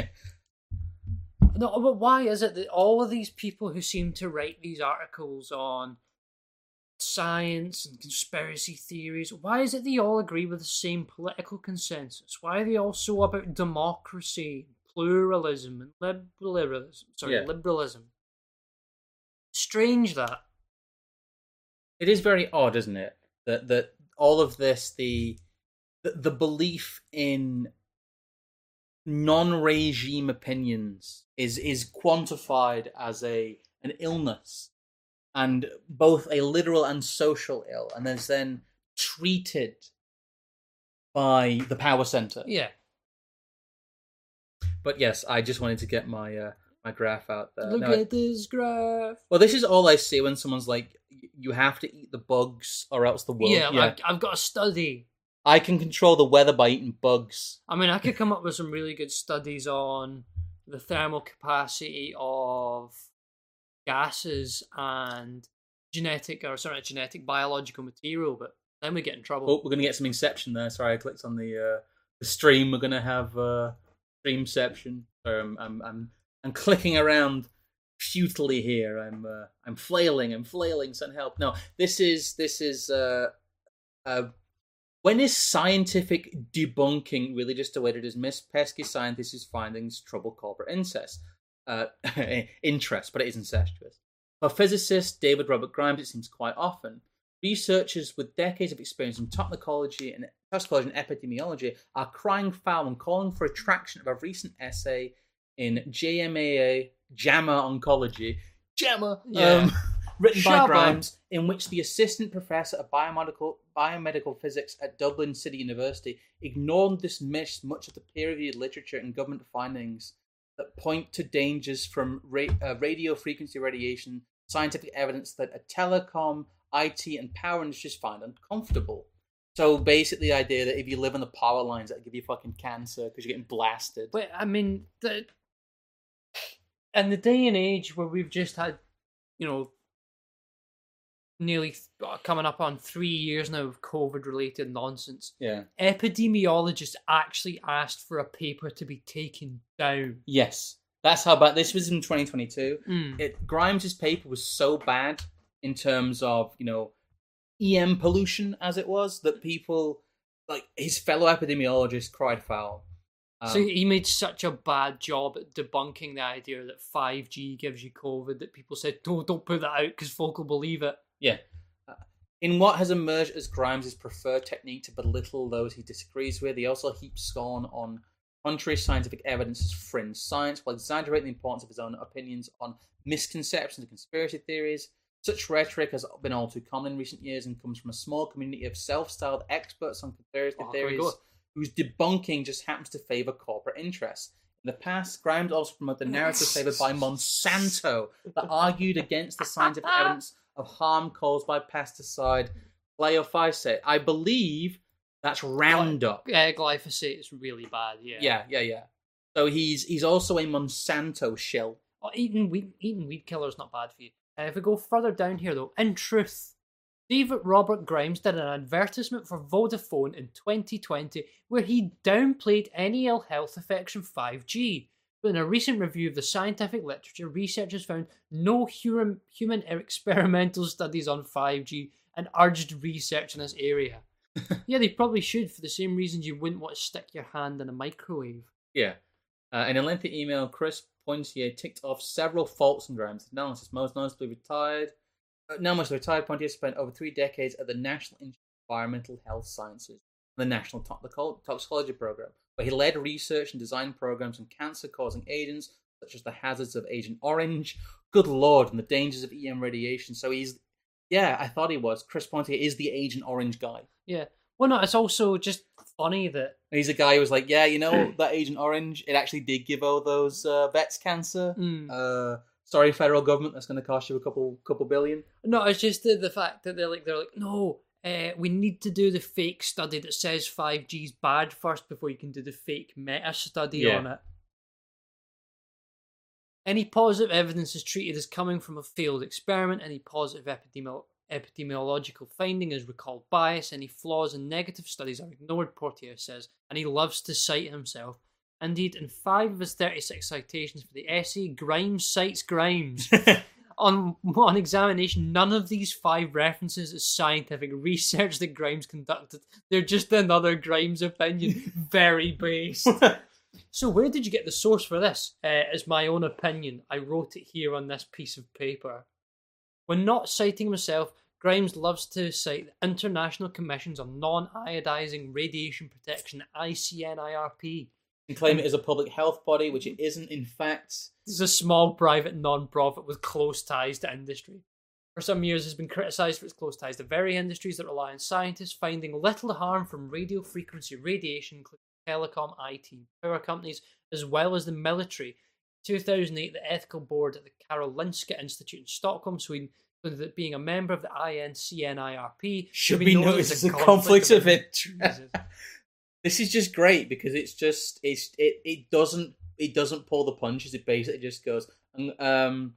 No, but why is it that all of these people who seem to write these articles on science and conspiracy theories, why is it they all agree with the same political consensus? Why are they all so about democracy, pluralism, and liberalism? Sorry, Yeah. liberalism. Strange that. It is very odd, isn't it? That that all of this, the the, the belief in non-regime opinions is is quantified as a an illness, and both a literal and social ill, and is then treated by the power center. Yeah. But yes, I just wanted to get my uh, my graph out there. Look Now, at this graph. well, this is all I see when someone's like, "You have to eat the bugs, or else the world." Yeah, I've, I've got a study. I can control the weather by eating bugs. I mean, I could come up with some really good studies on the thermal capacity of gases and genetic, or sorry, not genetic, biological material, but then we get in trouble. Oh, we're gonna get some Inception there. Sorry, I clicked on the uh, the stream. We're gonna have uh, Streamception. Sorry, I'm I'm I'm I'm clicking around futilely here. I'm uh, I'm flailing. I'm flailing. Send help. No, this is this is uh, uh, when is scientific debunking really just a way to dismiss pesky scientists' findings, trouble corporate incest, uh, interest, but it is incestuous. For physicist David Robert Grimes, it seems quite often. Researchers with decades of experience in toxicology and toxicology and epidemiology are crying foul and calling for retraction of a recent essay in J M A A JAMA Oncology, JAMA, Yeah. um, written by Shabba. Grimes, in which the assistant professor of biomedical biomedical physics at Dublin City University ignored and dismissed much of the peer-reviewed literature and government findings that point to dangers from ra- uh, radio frequency radiation, scientific evidence that a telecom, I T, and power industries find uncomfortable. So basically, the idea that if you live on the power lines, that'll give you fucking cancer because you're getting blasted. But I mean, the, in the day and age where we've just had, you know, nearly th- coming up on three years now of COVID-related nonsense, Yeah. epidemiologists actually asked for a paper to be taken down. Yes. That's how bad this was in twenty twenty-two. Mm. It Grimes's paper was so bad in terms of, you know, E M pollution as it was, that people like his fellow epidemiologists cried foul. Um, so he made such a bad job at debunking the idea that five G gives you COVID that people said, "Don't don't put that out because folk will believe it." Yeah. Uh, in what has emerged as Grimes' preferred technique to belittle those he disagrees with, he also heaps scorn on contrary scientific evidence as fringe science, while exaggerating the importance of his own opinions on misconceptions and conspiracy theories. Such rhetoric has been all too common in recent years and comes from a small community of self-styled experts on conspiracy Oh, theories whose debunking just happens to favour corporate interests. In the past, Grimes also promoted the narrative favoured by Monsanto that argued against the scientific evidence of harm caused by pesticide glyphosate. I believe that's Roundup. Yeah, glyphosate is really bad. Yeah, Yeah, yeah, yeah. So he's he's also a Monsanto shill. Oh, eating weed, eating weed killer is not bad for you. Uh, if we go further down here, though, in truth, David Robert Grimes did an advertisement for Vodafone in twenty twenty where he downplayed any ill health effects from five G. But in a recent review of the scientific literature, researchers found no human, human experimental studies on five G and urged research in this area. Yeah, they probably should, for the same reasons you wouldn't want to stick your hand in a microwave. Yeah. Uh, in a lengthy email, Chris Pointier ticked off several faults in Grimes' analysis. Most notably retired, uh, now mostly retired, Pointier spent over three decades at the National Institute of Environmental Health Sciences, the National Toxicolo- Toxicology Program, where he led research and design programs on cancer-causing agents, such as the hazards of Agent Orange, good lord, and the dangers of E M radiation. So he's, yeah, I thought he was. Chris Pointier is the Agent Orange guy. Yeah. Well, no, it's also just funny that... He's a guy who was like, yeah, you know, that Agent Orange, it actually did give all those uh, vets cancer. Mm. Uh, sorry, federal government, that's going to cost you a couple couple billion. No, it's just the, the fact that they're like, they're like, no, uh, we need to do the fake study that says five G's bad first before you can do the fake meta study Yeah. on it. Any positive evidence is treated as coming from a failed experiment. Any positive epidemiolo- epidemiological finding is recalled bias. Any flaws and negative studies are ignored, Poitier says, and he loves to cite himself. Indeed, in five of his thirty-six citations for the essay, Grimes cites Grimes. on, on examination, none of these five references is scientific research that Grimes conducted. They're just another Grimes opinion, very based. So where did you get the source for this? Uh, it's my own opinion. I wrote it here on this piece of paper. When not citing himself, Grimes loves to cite the International Commissions on Non-Iodizing Radiation Protection, I C N I R P. And claim it as a public health body, which it isn't in fact. It's a small private non-profit with close ties to industry. For some years, it has been criticised for its close ties to very industries that rely on scientists finding little harm from radio frequency radiation, including telecom, I T, power companies, as well as the military. In two thousand eight, the ethical board at the Karolinska Institute in Stockholm, Sweden, concluded that being a member of the I N C N I R P Should be noticed as a conflict of interest. This is just great because it's just it's it, it doesn't it doesn't pull the punches. It basically just goes. Um,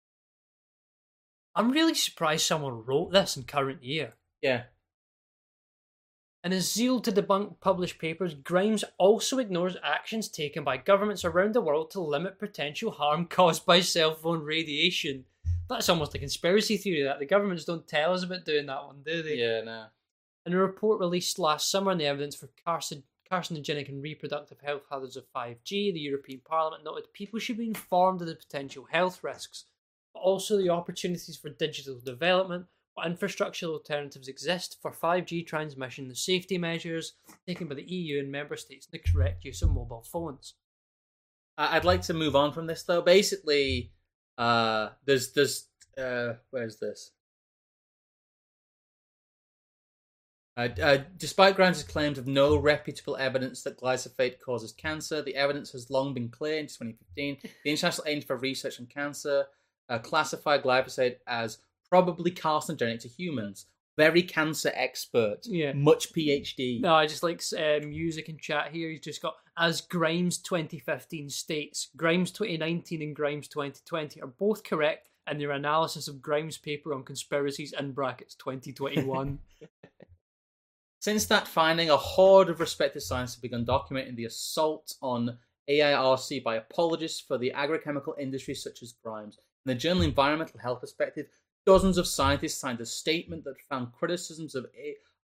I'm really surprised someone wrote this in current year. Yeah. In his zeal to debunk published papers, Grimes also ignores actions taken by governments around the world to limit potential harm caused by cell phone radiation. That's almost a conspiracy theory that the governments don't tell us about doing that one, do they? Yeah, no. In a report released last summer on the evidence for carcin- carcinogenic and reproductive health hazards of five G, the European Parliament noted people should be informed of the potential health risks, but also the opportunities for digital development, what infrastructural alternatives exist for five G transmission, the safety measures taken by the E U and member states, and the correct use of mobile phones. I'd like to move on from this though. Basically, uh, there's there's uh, where's this? Uh, uh, despite Grimes' claims of no reputable evidence that glyphosate causes cancer, the evidence has long been clear. In twenty fifteen, the International Agency for Research on Cancer uh, classified glyphosate as probably carcinogenic to humans. Very cancer expert. Yeah. Much PhD. No, I just like uh, music and chat here. He's just got, as Grimes twenty fifteen states, Grimes twenty nineteen and Grimes twenty twenty are both correct in their analysis of Grimes' paper on conspiracies in brackets twenty twenty-one. Since that finding, a horde of respected scientists have begun documenting the assault on A I R C by apologists for the agrochemical industry such as Grimes. In the journal Environmental Health Perspective, dozens of scientists signed a statement that found criticisms of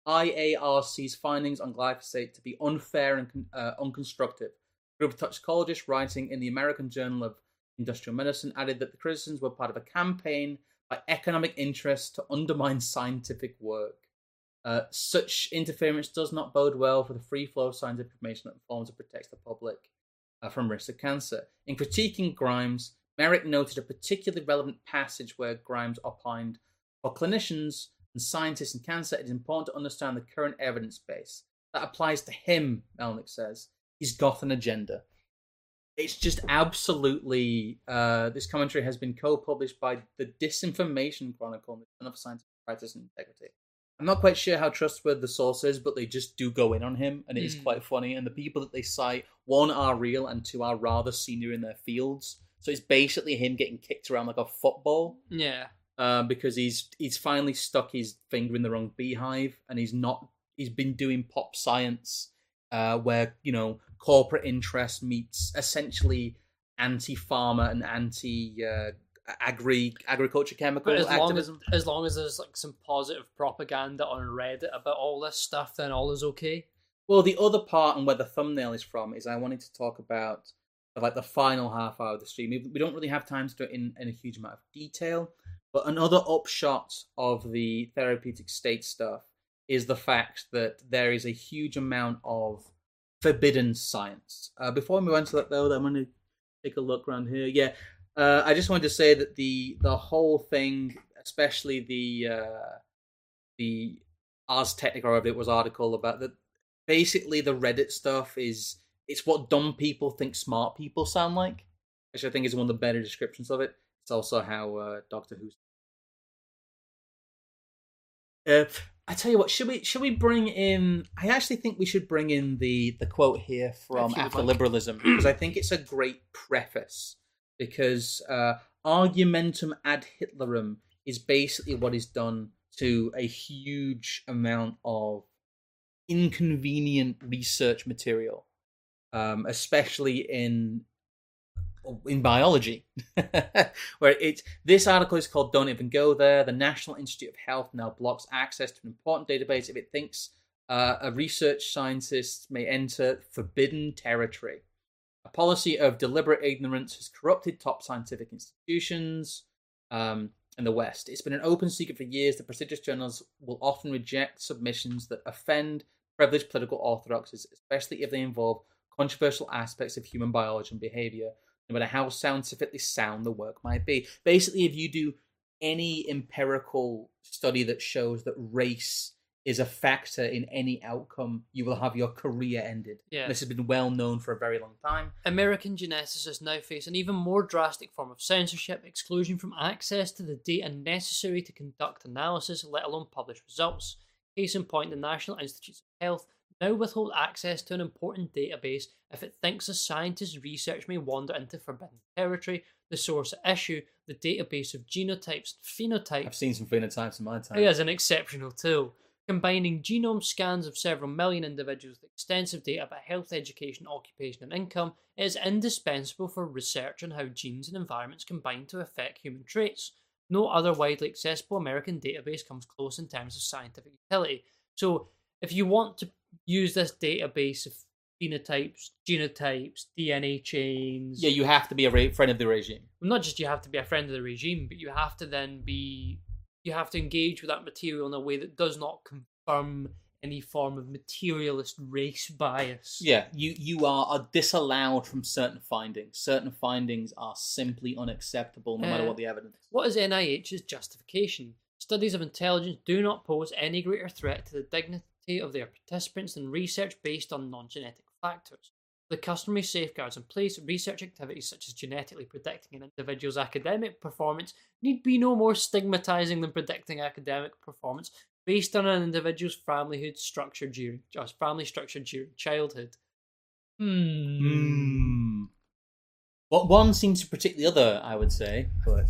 I A R C's findings on glyphosate to be unfair and uh, unconstructive. A group of toxicologists writing in the American Journal of Industrial Medicine added that the criticisms were part of a campaign by economic interests to undermine scientific work. Uh, such interference does not bode well for the free flow of scientific information that informs and protects the public uh, from risk of cancer. In critiquing Grimes, Merrick noted a particularly relevant passage where Grimes opined, for clinicians and scientists in cancer, it is important to understand the current evidence base. That applies to him, Melnick says. He's got an agenda. It's just absolutely... Uh, this commentary has been co-published by the Disinformation Chronicle and the Journal of Scientific Practice and Integrity. I'm not quite sure how trustworthy the source is, but they just do go in on him, and it is mm. quite funny. And the people that they cite, one, are real, and two, are rather senior in their fields. So it's basically him getting kicked around like a football. Yeah. Uh, because he's he's finally stuck his finger in the wrong beehive, and he's not. He's been doing pop science, uh, where you know corporate interest meets essentially anti-farmer and anti. Uh, Agri agriculture chemical as activism. Long as, as long as there's like some positive propaganda on Reddit about all this stuff, then all is okay. Well, the other part and where the thumbnail is from is I wanted to talk about like the final half hour of the stream. We don't really have time to do it in, in a huge amount of detail, but another upshot of the therapeutic state stuff is the fact that there is a huge amount of forbidden science. Uh, before we move on to that, though, I'm going to take a look around here. Yeah. Uh, I just wanted to say that the the whole thing, especially the uh, the Ars Technica or whatever it was article about that, basically the Reddit stuff is it's what dumb people think smart people sound like, which I think is one of the better descriptions of it. It's also how uh, Doctor Who's. Uh, I tell you what, should we should we bring in? I actually think we should bring in the the quote here from After like. Liberalism because I think it's a great preface. Because uh, argumentum ad Hitlerum is basically what is done to a huge amount of inconvenient research material, um, especially in in biology, where it's this article is called "Don't Even Go There." The National Institute of Health now blocks access to an important database if it thinks uh, a research scientist may enter forbidden territory. A policy of deliberate ignorance has corrupted top scientific institutions um, in the West. It's been an open secret for years that prestigious journals will often reject submissions that offend privileged political orthodoxies, especially if they involve controversial aspects of human biology and behavior, no matter how scientifically sound the work might be. Basically, if you do any empirical study that shows that race is a factor in any outcome, you will have your career ended. Yeah. This has been well known for a very long time. American geneticists now face an even more drastic form of censorship, exclusion from access to the data necessary to conduct analysis, let alone publish results. Case in point, the National Institutes of Health now withhold access to an important database if it thinks a scientist's research may wander into forbidden territory. The source at issue, the database of genotypes and phenotypes. I've seen some phenotypes in my time. It is an exceptional tool. Combining genome scans of several million individuals with extensive data about health, education, occupation, and income, it is indispensable for research on how genes and environments combine to affect human traits. No other widely accessible American database comes close in terms of scientific utility. So, if you want to use this database of phenotypes, genotypes, D N A chains... Yeah, you have to be a re- friend of the regime. Well, not just you have to be a friend of the regime, but you have to then be... You have to engage with that material in a way that does not confirm any form of materialist race bias. Yeah, you, you are, are disallowed from certain findings. Certain findings are simply unacceptable, no uh, matter what the evidence. What is N I H's justification? Studies of intelligence do not pose any greater threat to the dignity of their participants than research based on non-genetic factors. The customary safeguards in place, research activities such as genetically predicting an individual's academic performance need be no more stigmatizing than predicting academic performance based on an individual's familyhood structure during just family structure during childhood. Hmm. Mm. Well, one seems to predict the other, I would say, but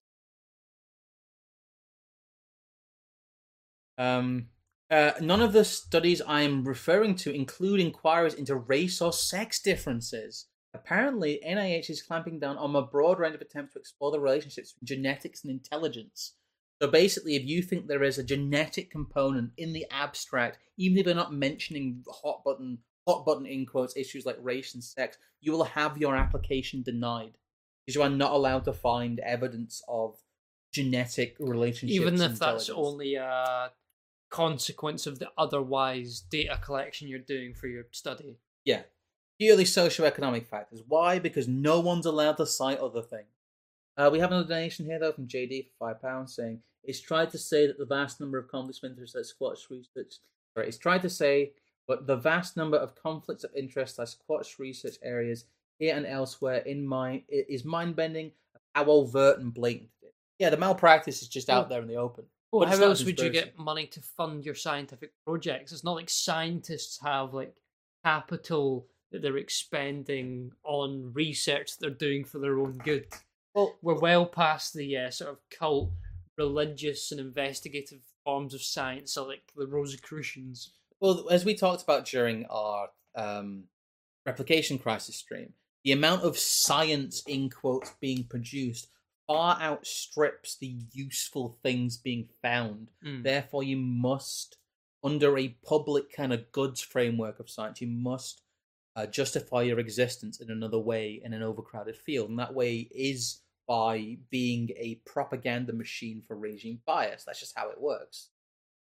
um. Uh, none of the studies I am referring to include inquiries into race or sex differences. Apparently, N I H is clamping down on a broad range of attempts to explore the relationships between genetics and intelligence. So basically, if you think there is a genetic component in the abstract, even if they're not mentioning hot button, hot button in quotes issues like race and sex, you will have your application denied because you are not allowed to find evidence of genetic relationships. Even if that's only a consequence of the otherwise data collection you're doing for your study. Yeah. Purely socioeconomic factors. Why? Because no one's allowed to cite other things. Uh, we have another donation here, though, from J D for five pounds saying, it's tried to say that the vast number of conflicts of interest that Squatch research... Sorry, it's tried to say, but the vast number of conflicts of interest that Squatch research areas here and elsewhere in mind is mind-bending how overt and blatant it is. Yeah, the malpractice is just well, out there in the open. Well, how else would you get money to fund your scientific projects? It's not like scientists have, like, capital that they're expending on research that they're doing for their own good. Well, we're well past the uh, sort of cult, religious, and investigative forms of science, so like the Rosicrucians. Well, as we talked about during our um, replication crisis stream, the amount of science in quotes being produced far outstrips the useful things being found. Mm. Therefore, you must, under a public kind of goods framework of science, you must uh, justify your existence in another way in an overcrowded field. And that way is by being a propaganda machine for regime bias. That's just how it works.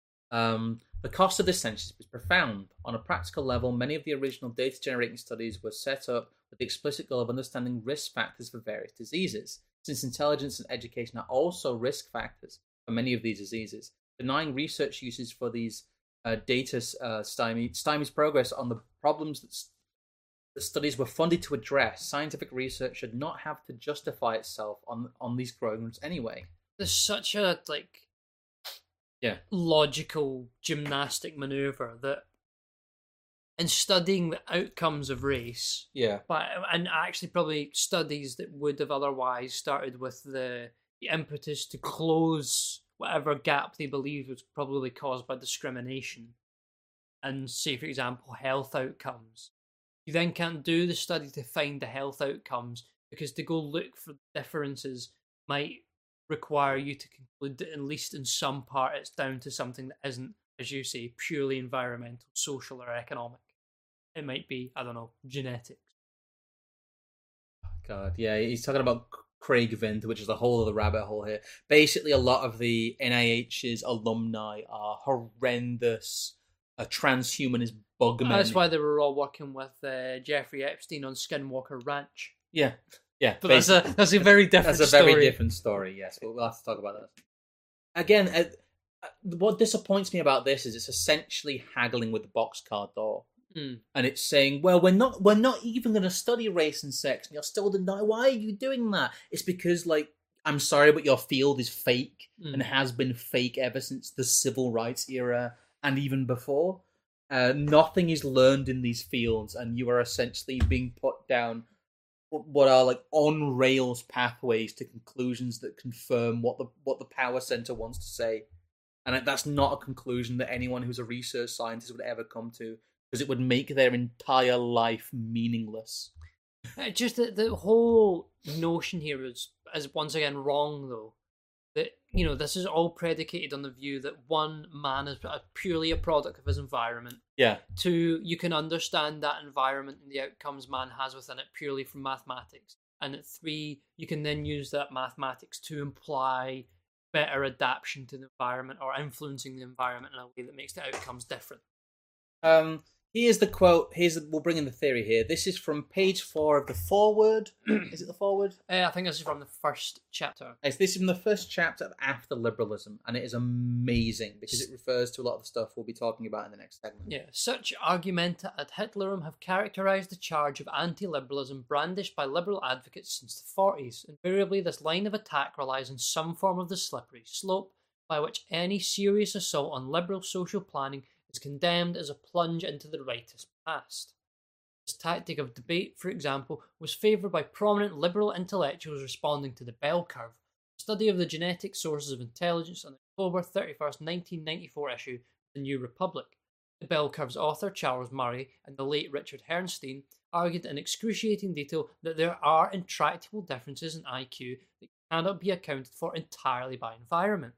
Um, the cost of this censorship is profound. On a practical level, many of the original data-generating studies were set up with the explicit goal of understanding risk factors for various diseases. Since intelligence and education are also risk factors for many of these diseases, denying research uses for these uh, data uh, stymie, stymies progress on the problems that st- the studies were funded to address. Scientific research should not have to justify itself on on these programs anyway. There's such a like, yeah, logical gymnastic maneuver that in studying the outcomes of race, yeah, but and actually probably studies that would have otherwise started with the, the impetus to close whatever gap they believed was probably caused by discrimination, and say, for example, health outcomes. You then can't do the study to find the health outcomes because to go look for differences might require you to conclude that at least in some part it's down to something that isn't, as you say, purely environmental, social, or economic. It might be, I don't know, genetics. God, yeah, he's talking about Craig Vint, which is the whole of the rabbit hole here. Basically, a lot of the N I H's alumni are horrendous uh, transhumanist bugmen. That's why they were all working with uh, Jeffrey Epstein on Skinwalker Ranch. Yeah, yeah. But that's a, that's a very different That's a very story. different story, yes. But we'll have to talk about that. Again, uh, what disappoints me about this is it's essentially haggling with the boxcar door. Mm. And it's saying, well, we're not we're not even going to study race and sex, and you're still denying. Why are you doing that? It's because, like, I'm sorry, but your field is fake mm. and has been fake ever since the civil rights era and even before. Uh, nothing is learned in these fields, and you are essentially being put down what are like on rails pathways to conclusions that confirm what the what the power center wants to say, and that's not a conclusion that anyone who's a research scientist would ever come to, because it would make their entire life meaningless. Uh, just the, the whole notion here is, is once again wrong, though. That, you know, this is all predicated on the view that one, man is purely a product of his environment. Yeah. Two, you can understand that environment and the outcomes man has within it purely from mathematics. And at three, you can then use that mathematics to imply better adaptation to the environment or influencing the environment in a way that makes the outcomes different. Um, here's the quote. Here's the, we'll bring in the theory here. This is from page four of the foreword. Is it the foreword? Uh, I think this is from the first chapter. Yes, this is from the first chapter of After Liberalism, and it is amazing because it refers to a lot of the stuff we'll be talking about in the next segment. Yeah, such argumenta ad Hitlerum have characterised the charge of anti-liberalism brandished by liberal advocates since the forties. Invariably, this line of attack relies on some form of the slippery slope by which any serious assault on liberal social planning is condemned as a plunge into the rightist past. This tactic of debate, for example, was favoured by prominent liberal intellectuals responding to the Bell Curve, a study of the genetic sources of intelligence on the October thirty-first, nineteen ninety-four issue of the New Republic. The Bell Curve's author, Charles Murray, and the late Richard Herrnstein argued in excruciating detail that there are intractable differences in I Q that cannot be accounted for entirely by environment.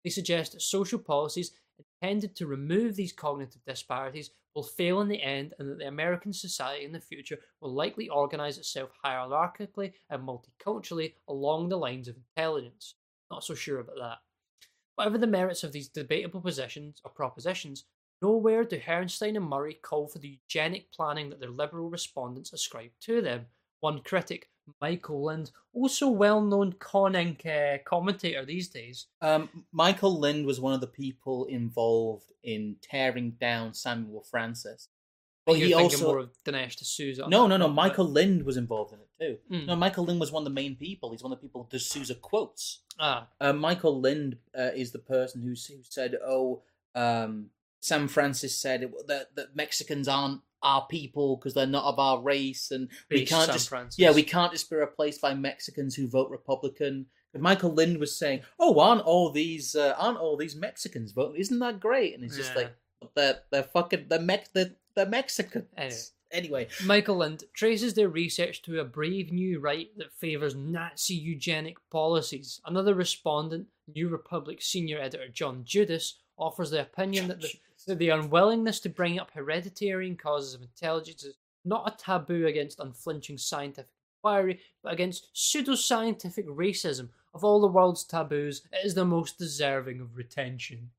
They suggest that social policies intended to remove these cognitive disparities will fail in the end, and that the American society in the future will likely organize itself hierarchically and multiculturally along the lines of intelligence. Not so sure about that. Whatever the merits of these debatable positions or propositions, nowhere do Herrnstein and Murray call for the eugenic planning that their liberal respondents ascribe to them. One critic, Michael Lind, also well-known Con Inc uh, commentator these days. Um, Michael Lind was one of the people involved in tearing down Samuel Francis. But You're he thinking also more of Dinesh D'Souza. No, no, no. Michael but... Lind was involved in it too. Mm. No, Michael Lind was one of the main people. He's one of the people D'Souza quotes. Ah, uh, Michael Lind uh, is the person who, who said, "Oh, um, Sam Francis said it, that that Mexicans aren't our people because they're not of our race, and we can't Sam just Francis. yeah we can't just be replaced by Mexicans who vote Republican." And Michael Lind was saying, "Oh, aren't all these uh, aren't all these Mexicans voting? Isn't that great?" And he's just yeah. like, "They're they're fucking they're Mex they're, they're Mexicans." Anyway. Anyway, Michael Lind traces their research to a brave new right that favours Nazi eugenic policies. Another respondent, New Republic senior editor John Judas, offers the opinion that the, that the unwillingness to bring up hereditary causes of intelligence is not a taboo against unflinching scientific inquiry, but against pseudoscientific racism. Of all the world's taboos, it is the most deserving of retention.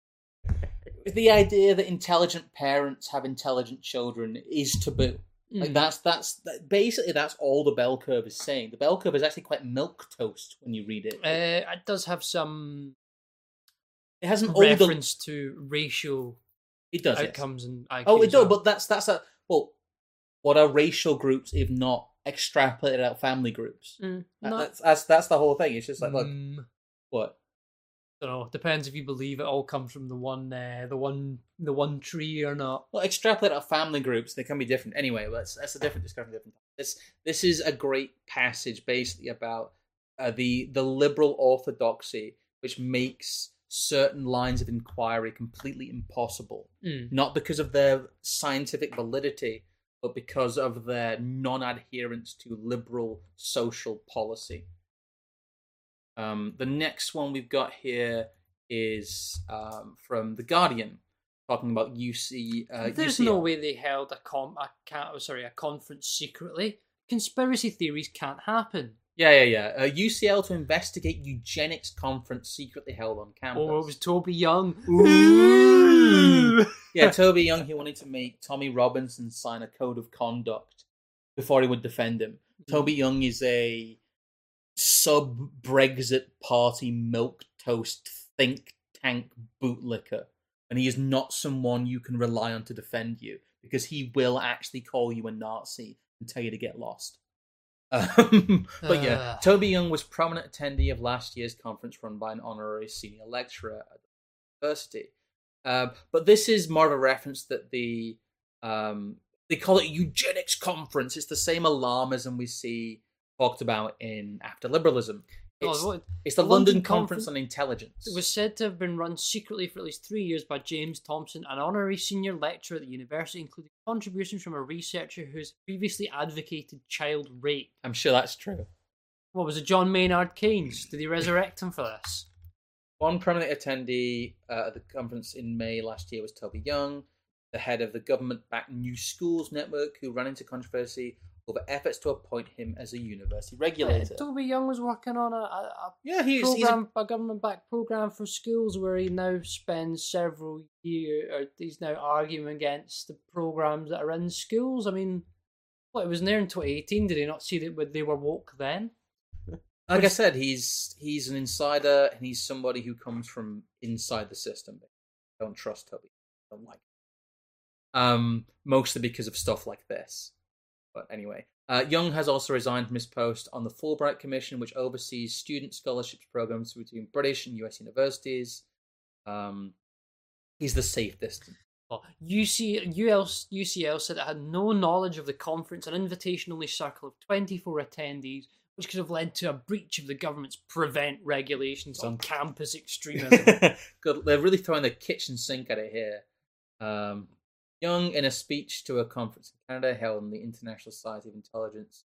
The idea that intelligent parents have intelligent children is taboo. Mm. Like that's that's basically that's all the bell curve is saying. The bell curve is actually quite milquetoast when you read it. Uh, it does have some. It has an reference older... to racial. It does outcomes yes. and I Q. Oh, it does. Well. But that's that's a well. What are racial groups if not extrapolated out family groups? Mm, that, not... that's, that's that's the whole thing. It's just like look, mm. what. I don't know. Depends if you believe it all comes from the one, uh, the one, the one tree or not. Well, extrapolate out family groups; they can be different. Anyway, that's that's a different discussion. Different. This this is a great passage, basically about uh, the the liberal orthodoxy, which makes certain lines of inquiry completely impossible, mm. not because of their scientific validity, but because of their non-adherence to liberal social policy. Um, the next one we've got here is um, from The Guardian, talking about U C. Uh, There's U C L. no way they held a com a can oh, sorry a conference secretly. Conspiracy theories can't happen. Yeah, yeah, yeah. Uh, U C L to investigate eugenics conference secretly held on campus. Oh, it was Toby Young. Ooh. Yeah, Toby Young. He wanted to make Tommy Robinson sign a code of conduct before he would defend him. Mm. Toby Young is a sub-Brexit party milquetoast think tank bootlicker, and he is not someone you can rely on to defend you, because he will actually call you a Nazi and tell you to get lost. Um, but yeah, uh. Toby Young was prominent attendee of last year's conference run by an honorary senior lecturer at the university. Uh, but this is more of a reference that the um, they call it eugenics conference. It's the same alarmism we see talked about in After Liberalism. It's, oh, it's the, the London, London Conference on Intelligence. It was said to have been run secretly for at least three years by James Thompson, an honorary senior lecturer at the university, including contributions from a researcher who has previously advocated child rape. I'm sure that's true. What was it, John Maynard Keynes? Did he resurrect him for this? One prominent attendee uh, at the conference in May last year was Toby Young, the head of the government-backed New Schools Network, who ran into controversy over efforts to appoint him as a university regulator. Yeah, Toby Young was working on a, a, a yeah, he's, program, he's a... a government-backed program for schools, where he now spends several years, or he's now arguing against the programs that are in schools. I mean, what, it was there in twenty eighteen. Did he not see that they were woke then? Like I said, he's he's an insider, and he's somebody who comes from inside the system. I don't trust Toby. I don't like him. Um, mostly because of stuff like this. But anyway, uh, Young has also resigned from his post on the Fulbright Commission, which oversees student scholarships programs between British and U S universities. Um, he's the safe distance. Well, U C, U L, U C L said it had no knowledge of the conference, an invitation-only circle of twenty-four attendees, which could have led to a breach of the government's prevent regulations on campus extremism. Good. They're really throwing the kitchen sink at it here. Um, Young, in a speech to a conference in Canada held in the International Society of Intelligence,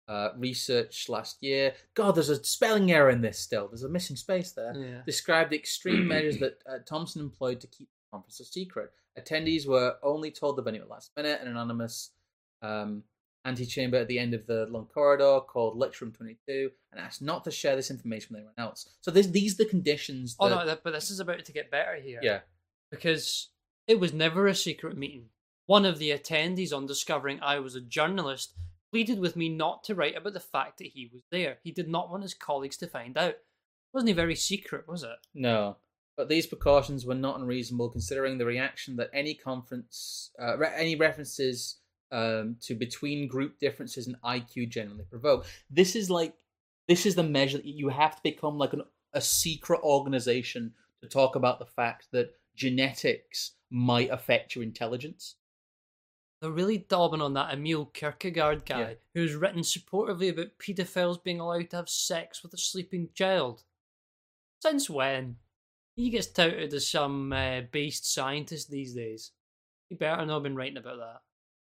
uh, research last year. God, there's a spelling error in this still. There's a missing space there. Yeah. Described the extreme measures that uh, Thompson employed to keep the conference a secret. Attendees were only told the venue at last minute. An anonymous um, antechamber at the end of the long corridor called Lecture Room twenty-two and asked not to share this information with anyone else. So this, these are the conditions that... Oh, no, but this is about to get better here. Yeah. Because it was never a secret meeting. One of the attendees, on discovering I was a journalist, pleaded with me not to write about the fact that he was there. He did not want his colleagues to find out. Wasn't he very secret, was it? No. But these precautions were not unreasonable, considering the reaction that any conference, uh, re- any references um, to between group differences in I Q generally provoke. This is like, this is the measure that you have to become like an, a secret organization to talk about the fact that genetics might affect your intelligence. They're really daubing on that Emil Kierkegaard guy, Yeah. who's written supportively about paedophiles being allowed to have sex with a sleeping child. Since when? He gets touted as some uh, based scientist these days. He better not have been writing about that.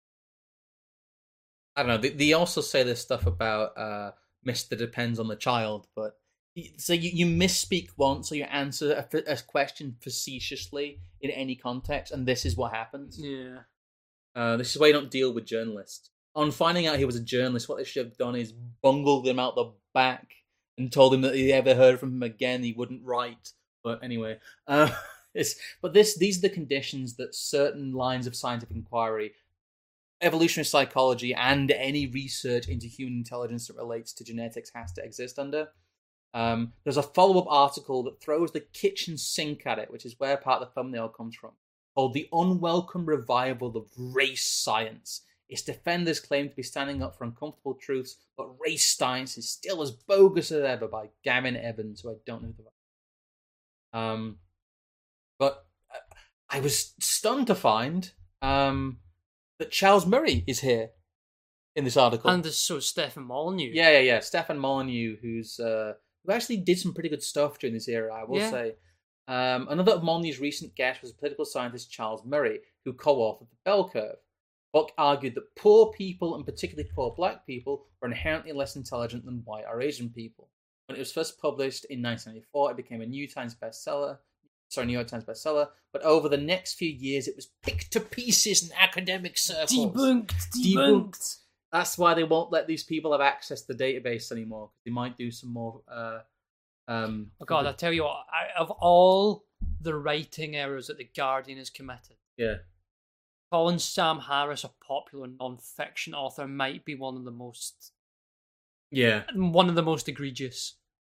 I don't know. They, they also say this stuff about uh, Mister Depends on the Child, but so you, you misspeak once, or you answer a, a question facetiously in any context, and this is what happens. Yeah. Uh, this is why you don't deal with journalists. On finding out he was a journalist, what they should have done is bungled him out the back and told him that if he ever heard from him again, he wouldn't write. But anyway, uh, it's, but this these are the conditions that certain lines of scientific inquiry, evolutionary psychology, and any research into human intelligence that relates to genetics has to exist under. Um, there's a follow-up article that throws the kitchen sink at it, which is where part of the thumbnail comes from, called The Unwelcome Revival of Race Science. Its defenders claim to be standing up for uncomfortable truths, but race science is still as bogus as ever, by Gavin Evans, who I don't know who the Um, but I was stunned to find um, that Charles Murray is here in this article. And so Stefan Molyneux. Yeah, yeah, yeah. Stefan Molyneux, who's uh, who actually did some pretty good stuff during this era, I will Yeah. say. Um, another of Molyneux's recent guests was political scientist Charles Murray, who co-authored The Bell Curve. Buck argued that poor people, and particularly poor black people, were inherently less intelligent than white or Asian people. When it was first published in nineteen ninety-four, it became a New Times bestseller. Sorry, New York Times bestseller. But over the next few years, it was picked to pieces in academic circles. Debunked, debunked. Debunked. That's why they won't let these people have access to the database anymore. They might do some more. Uh, um, Oh God, I tell you what, I, of all the writing errors that The Guardian has committed, yeah. calling Sam Harris a popular non-fiction author might be one of the most, Yeah. one of the most egregious.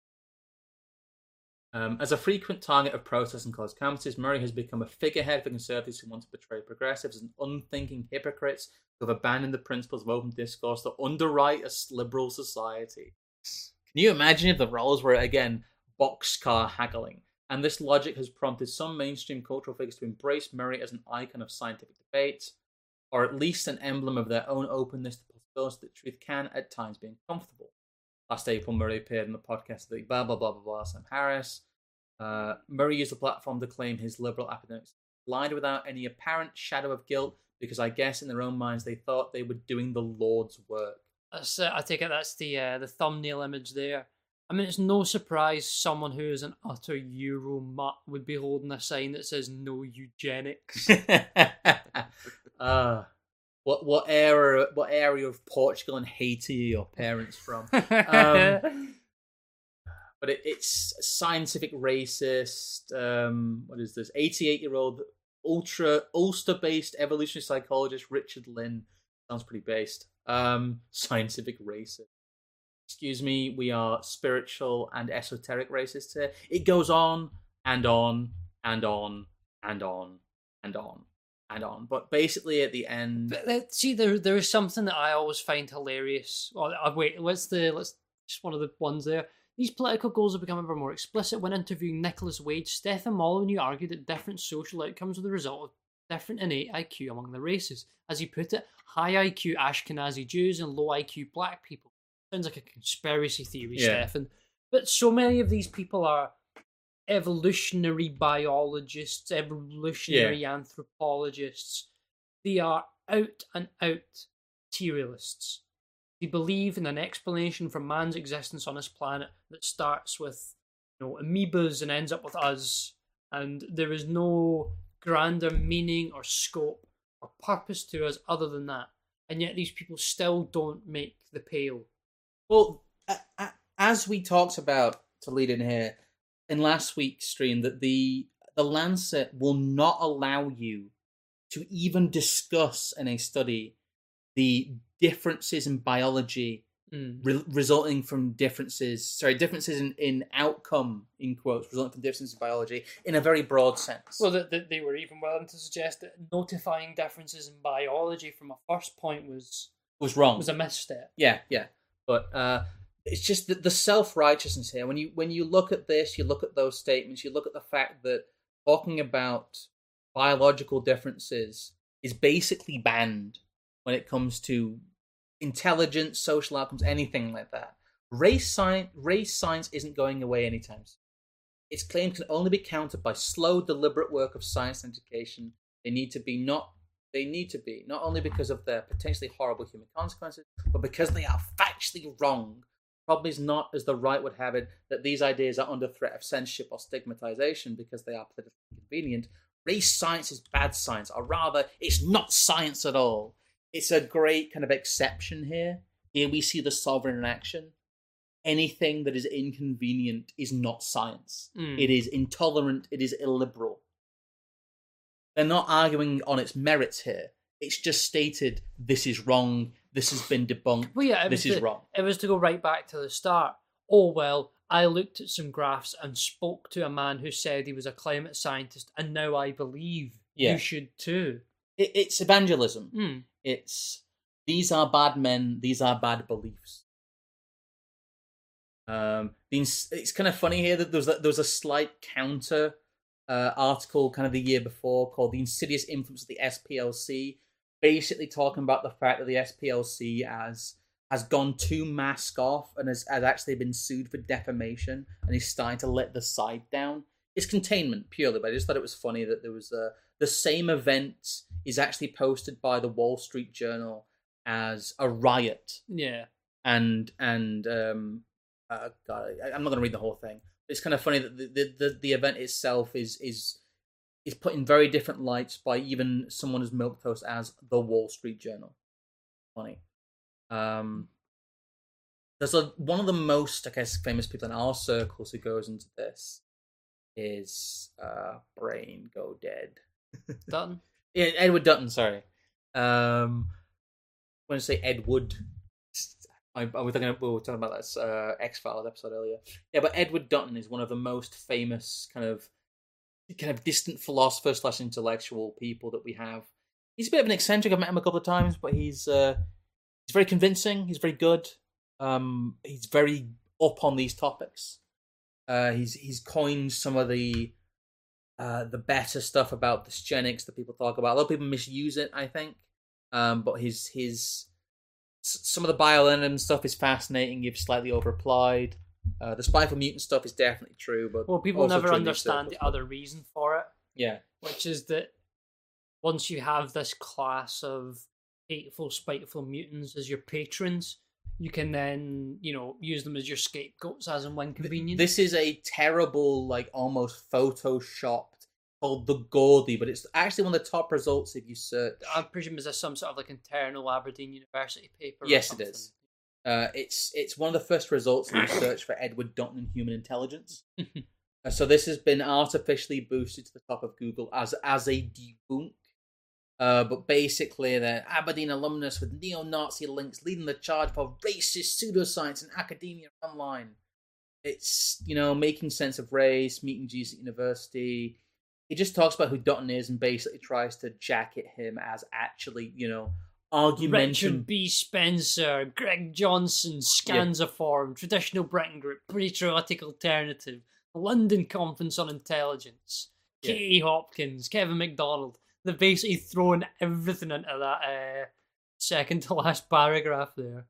Um, as a frequent target of protest and college campuses, Murray has become a figurehead for conservatives who want to portray progressives as unthinking hypocrites who have abandoned the principles of open discourse that underwrite a liberal society. Can you imagine if the roles were, again, boxcar haggling? And this logic has prompted some mainstream cultural figures to embrace Murray as an icon of scientific debate, or at least an emblem of their own openness to possibilities that truth can, at times, be uncomfortable. Last April, Murray appeared on the podcast of the blah, blah, blah, blah, blah, Sam Harris. Uh, Murray used the platform to claim his liberal academics lied without any apparent shadow of guilt, because I guess in their own minds they thought they were doing the Lord's work. That's, uh, I take it that's the uh, the thumbnail image there. I mean, it's no surprise someone who is an utter Euro mutt would be holding a sign that says "No eugenics." uh, what what era what area of Portugal and Haiti are your parents from? um, but it, it's scientific racist. Um, what is this? eighty-eight-year-old ultra Ulster-based evolutionary psychologist Richard Lynn. Sounds pretty based. Um, scientific racist. Excuse me, we are spiritual and esoteric racists here. It goes on and on and on and on and on and on. But basically, at the end, But, uh, see, there there is something that I always find hilarious. Oh, uh, wait, what's the let's just one of the ones there. These political goals have become ever more explicit. When interviewing Nicholas Wade, Stefan Molyneux argued that different social outcomes are the result of different innate I Q among the races. As he put it, high I Q Ashkenazi Jews and low I Q black people. Sounds like a conspiracy theory, Yeah. Stefan. But so many of these people are evolutionary biologists, evolutionary anthropologists. They are out and out materialists. We believe in an explanation for man's existence on this planet that starts with, you know, amoebas and ends up with us, and there is no grander meaning or scope or purpose to us other than that. And yet these people still don't make the pale. Well, as we talked about, to lead in here, in last week's stream, that the the Lancet will not allow you to even discuss in a study the differences in biology mm. re- resulting from differences, sorry, differences in, in outcome, in quotes, resulting from differences in biology in a very broad sense. Well, that the, they were even willing to suggest that notifying differences in biology from a first point was was wrong, was a misstep. Yeah, yeah. But uh, it's just the, the self-righteousness here. When you when you look at this, you look at those statements, you look at the fact that talking about biological differences is basically banned when it comes to intelligence, social outcomes, anything like that. Race science, race science isn't going away anytime soon. Its claims can only be countered by slow, deliberate work of science and education. They need to be not. They need to be not only because of their potentially horrible human consequences, but because they are factually wrong. The problem is not, as the right would have it, that these ideas are under threat of censorship or stigmatization because they are politically inconvenient. Race science is bad science, or rather, it's not science at all. It's a great kind of exception here. Here we see the sovereign in action. Anything that is inconvenient is not science. Mm. It is intolerant. It is illiberal. They're not arguing on its merits here. It's just stated, this is wrong, this has been debunked, well, yeah, this is to, wrong. It was to go right back to the start. Oh, well, I looked at some graphs and spoke to a man who said he was a climate scientist, and now I believe yeah. you should too. It, it's evangelism. Mm. It's, these are bad men, these are bad beliefs. Um, it's kind of funny here that there was a, there was a slight counter uh, article kind of the year before called The Insidious Influence of the S P L C, basically talking about the fact that the S P L C has has gone too mask off and has, has actually been sued for defamation and is starting to let the side down. It's containment purely, but I just thought it was funny that there was a, the same event is actually posted by the Wall Street Journal as a riot. Yeah. And, and um, uh, God, I, I'm not going to read the whole thing. It's kind of funny that the, the, the, the event itself is, is, is put in very different lights by even someone as milquetoast as the Wall Street Journal. Funny. Um, there's a, one of the most, I guess, famous people in our circles who goes into this is uh, Brain Go Dead. Dutton? Yeah, Edward Dutton, sorry. Um, I want to say Ed Wood. I, I was talking, we were talking about this uh, X-Files episode earlier. Yeah, but Edward Dutton is one of the most famous kind of kind of distant philosopher slash intellectual people that we have. He's a bit of an eccentric. I've met him a couple of times, but he's uh, he's very convincing. He's very good. Um, he's very up on these topics. Uh, he's he's coined some of the uh, the better stuff about dysgenics that people talk about. A lot of people misuse it, I think. Um, but his his some of the bioenergy stuff is fascinating. You've slightly overapplied. Uh, the spiteful mutant stuff is definitely true, but well, people never understand the other reason for it. Yeah, which is that once you have this class of hateful, spiteful mutants as your patrons, you can then, you know, use them as your scapegoats as and when convenient. This is a terrible, like almost photoshopped called the Gordy, but it's actually one of the top results if you search. I presume is this some sort of like internal Aberdeen University paper? Yes, it is. Uh, it's it's one of the first results in research for Edward Dutton and human intelligence. uh, so this has been artificially boosted to the top of Google as as a debunk. Uh, but basically, they're Aberdeen alumnus with neo-Nazi links leading the charge for racist pseudoscience in academia online. It's, you know, making sense of race, meeting Jesus at university. He just talks about who Dutton is and basically tries to jacket him as actually, you know, argumentation. Richard B. Spencer, Greg Johnson, Scansiform, yeah. Traditional Britain Group, Patriotic Alternative, London Conference on Intelligence, yeah. Katie Hopkins, Kevin MacDonald. They've basically thrown everything into that uh, second to last paragraph there.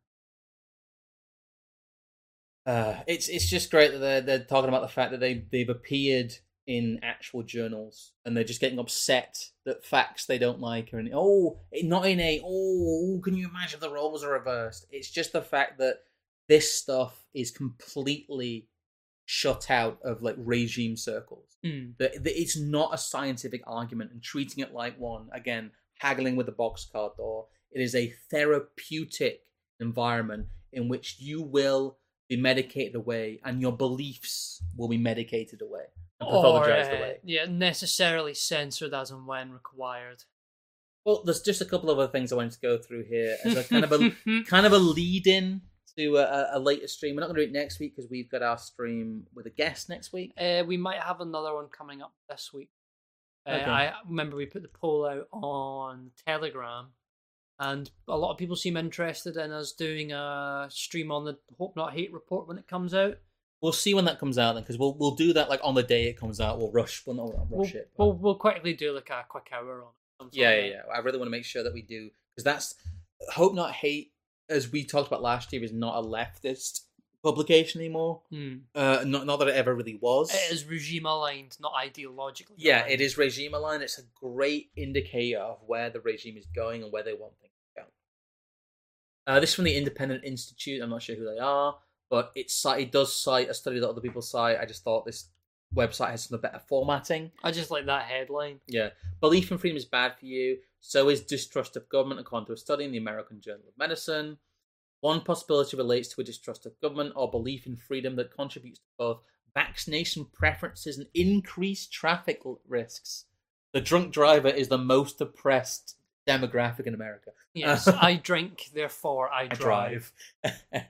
Uh, it's it's just great that they're they're talking about the fact that they they've appeared in actual journals, and they're just getting upset that facts they don't like are in. Oh, not in a. Oh, can you imagine if the roles are reversed? It's just the fact that this stuff is completely shut out of like regime circles. Mm. That, that it's not a scientific argument, and treating it like one, again, haggling with the boxcar door. It is a therapeutic environment in which you will be medicated away, and your beliefs will be medicated away and pathologized or, uh, away. Yeah, necessarily censored as and when required. Well, there's just a couple of other things I wanted to go through here as a kind of a kind of a lead-in to a, a later stream. We're not going to do it next week because we've got our stream with a guest next week. Uh, we might have another one coming up this week. Uh, Okay. I remember we put the poll out on Telegram, and a lot of people seem interested in us doing a stream on the Hope Not Hate report when it comes out. We'll see when that comes out then, because we'll we'll do that like on the day it comes out. We'll rush. Well, no, not rush We'll, it. but- we'll, we'll quickly do like a quick hour on it. sometime. Yeah, yeah, yeah. I really want to make sure that we do, because that's Hope Not Hate, as we talked about last year, is not a leftist publication anymore. Hmm. Uh, not not that it ever really was. It is regime aligned, not ideologically. Yeah, aligned. it is regime aligned. It's a great indicator of where the regime is going and where they want things to go. Uh, this is from the Independent Institute. I'm not sure who they are, but it, it does cite a study that other people cite. I just thought this website has some better formatting. I just like that headline. Yeah. Belief in freedom is bad for you. So is distrust of government, according to a study in the American Journal of Medicine. One possibility relates to a distrust of government or belief in freedom that contributes to both vaccination preferences and increased traffic risks. The drunk driver is the most oppressed demographic in America. Yes, I drink, therefore I I drive. drive.